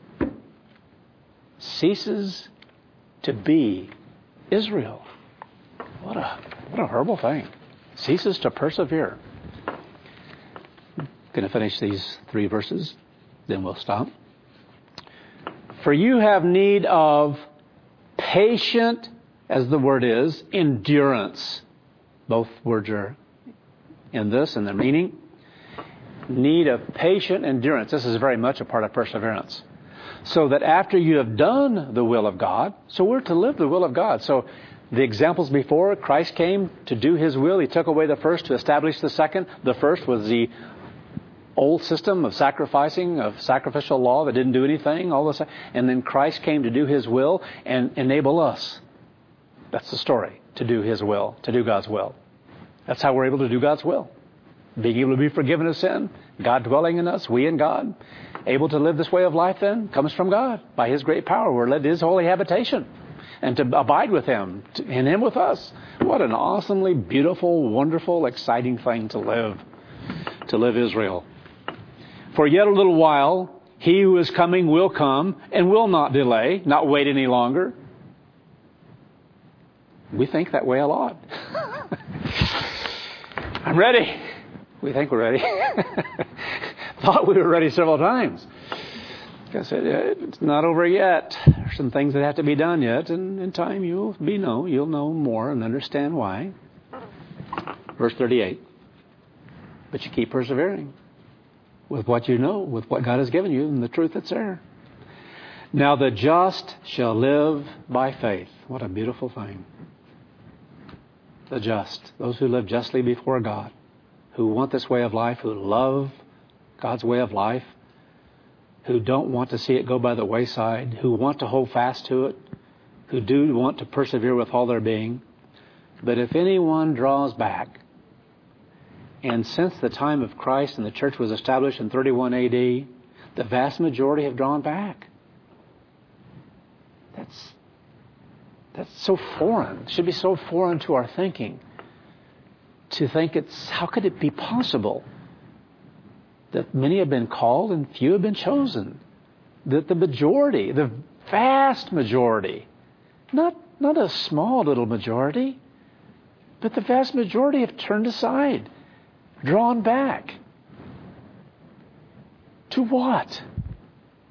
Ceases to be Israel. What a what a horrible thing. Ceases to persevere. Going to finish these three verses, then we'll stop. For you have need of patient, as the word is, endurance. Both words are in this and their meaning. Need of patient endurance. This is very much a part of perseverance. So that after you have done the will of God, so we're to live the will of God. So the examples before, Christ came to do his will. He took away the first to establish the second. The first was the old system of sacrificing, of sacrificial law that didn't do anything. All this, and then Christ came to do his will and enable us. That's the story, to do his will, to do God's will. That's how we're able to do God's will. Being able to be forgiven of sin, God dwelling in us, we in God. Able to live this way of life then comes from God. By his great power, we're led to his holy habitation and to abide with him and him with us. What an awesomely beautiful, wonderful, exciting thing to live, to live Israel. For yet a little while, he who is coming will come and will not delay, not wait any longer. We think that way a lot. I'm ready. We think we're ready. Thought we were ready several times. I said, it's not over yet. There's some things that have to be done yet, and in time you'll be know, you'll know more and understand why. Verse thirty-eight. But you keep persevering with what you know, with what God has given you, and the truth that's there. Now the just shall live by faith. What a beautiful thing. The just, those who live justly before God, who want this way of life, who love God's way of life, who don't want to see it go by the wayside, who want to hold fast to it, who do want to persevere with all their being. But if anyone draws back, and since the time of Christ and the church was established in thirty-one A D, the vast majority have drawn back. That's that's so foreign. It should be so foreign to our thinking. To think it's, how could it be possible that many have been called and few have been chosen? That the majority, the vast majority, not, not a small little majority, but the vast majority have turned aside, drawn back. To what?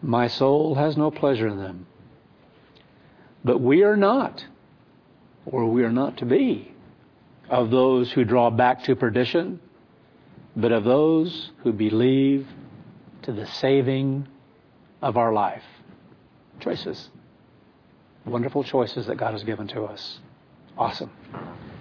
My soul has no pleasure in them. But we are not, or we are not to be, of those who draw back to perdition, but of those who believe to the saving of our life. Choices. Wonderful choices that God has given to us. Awesome.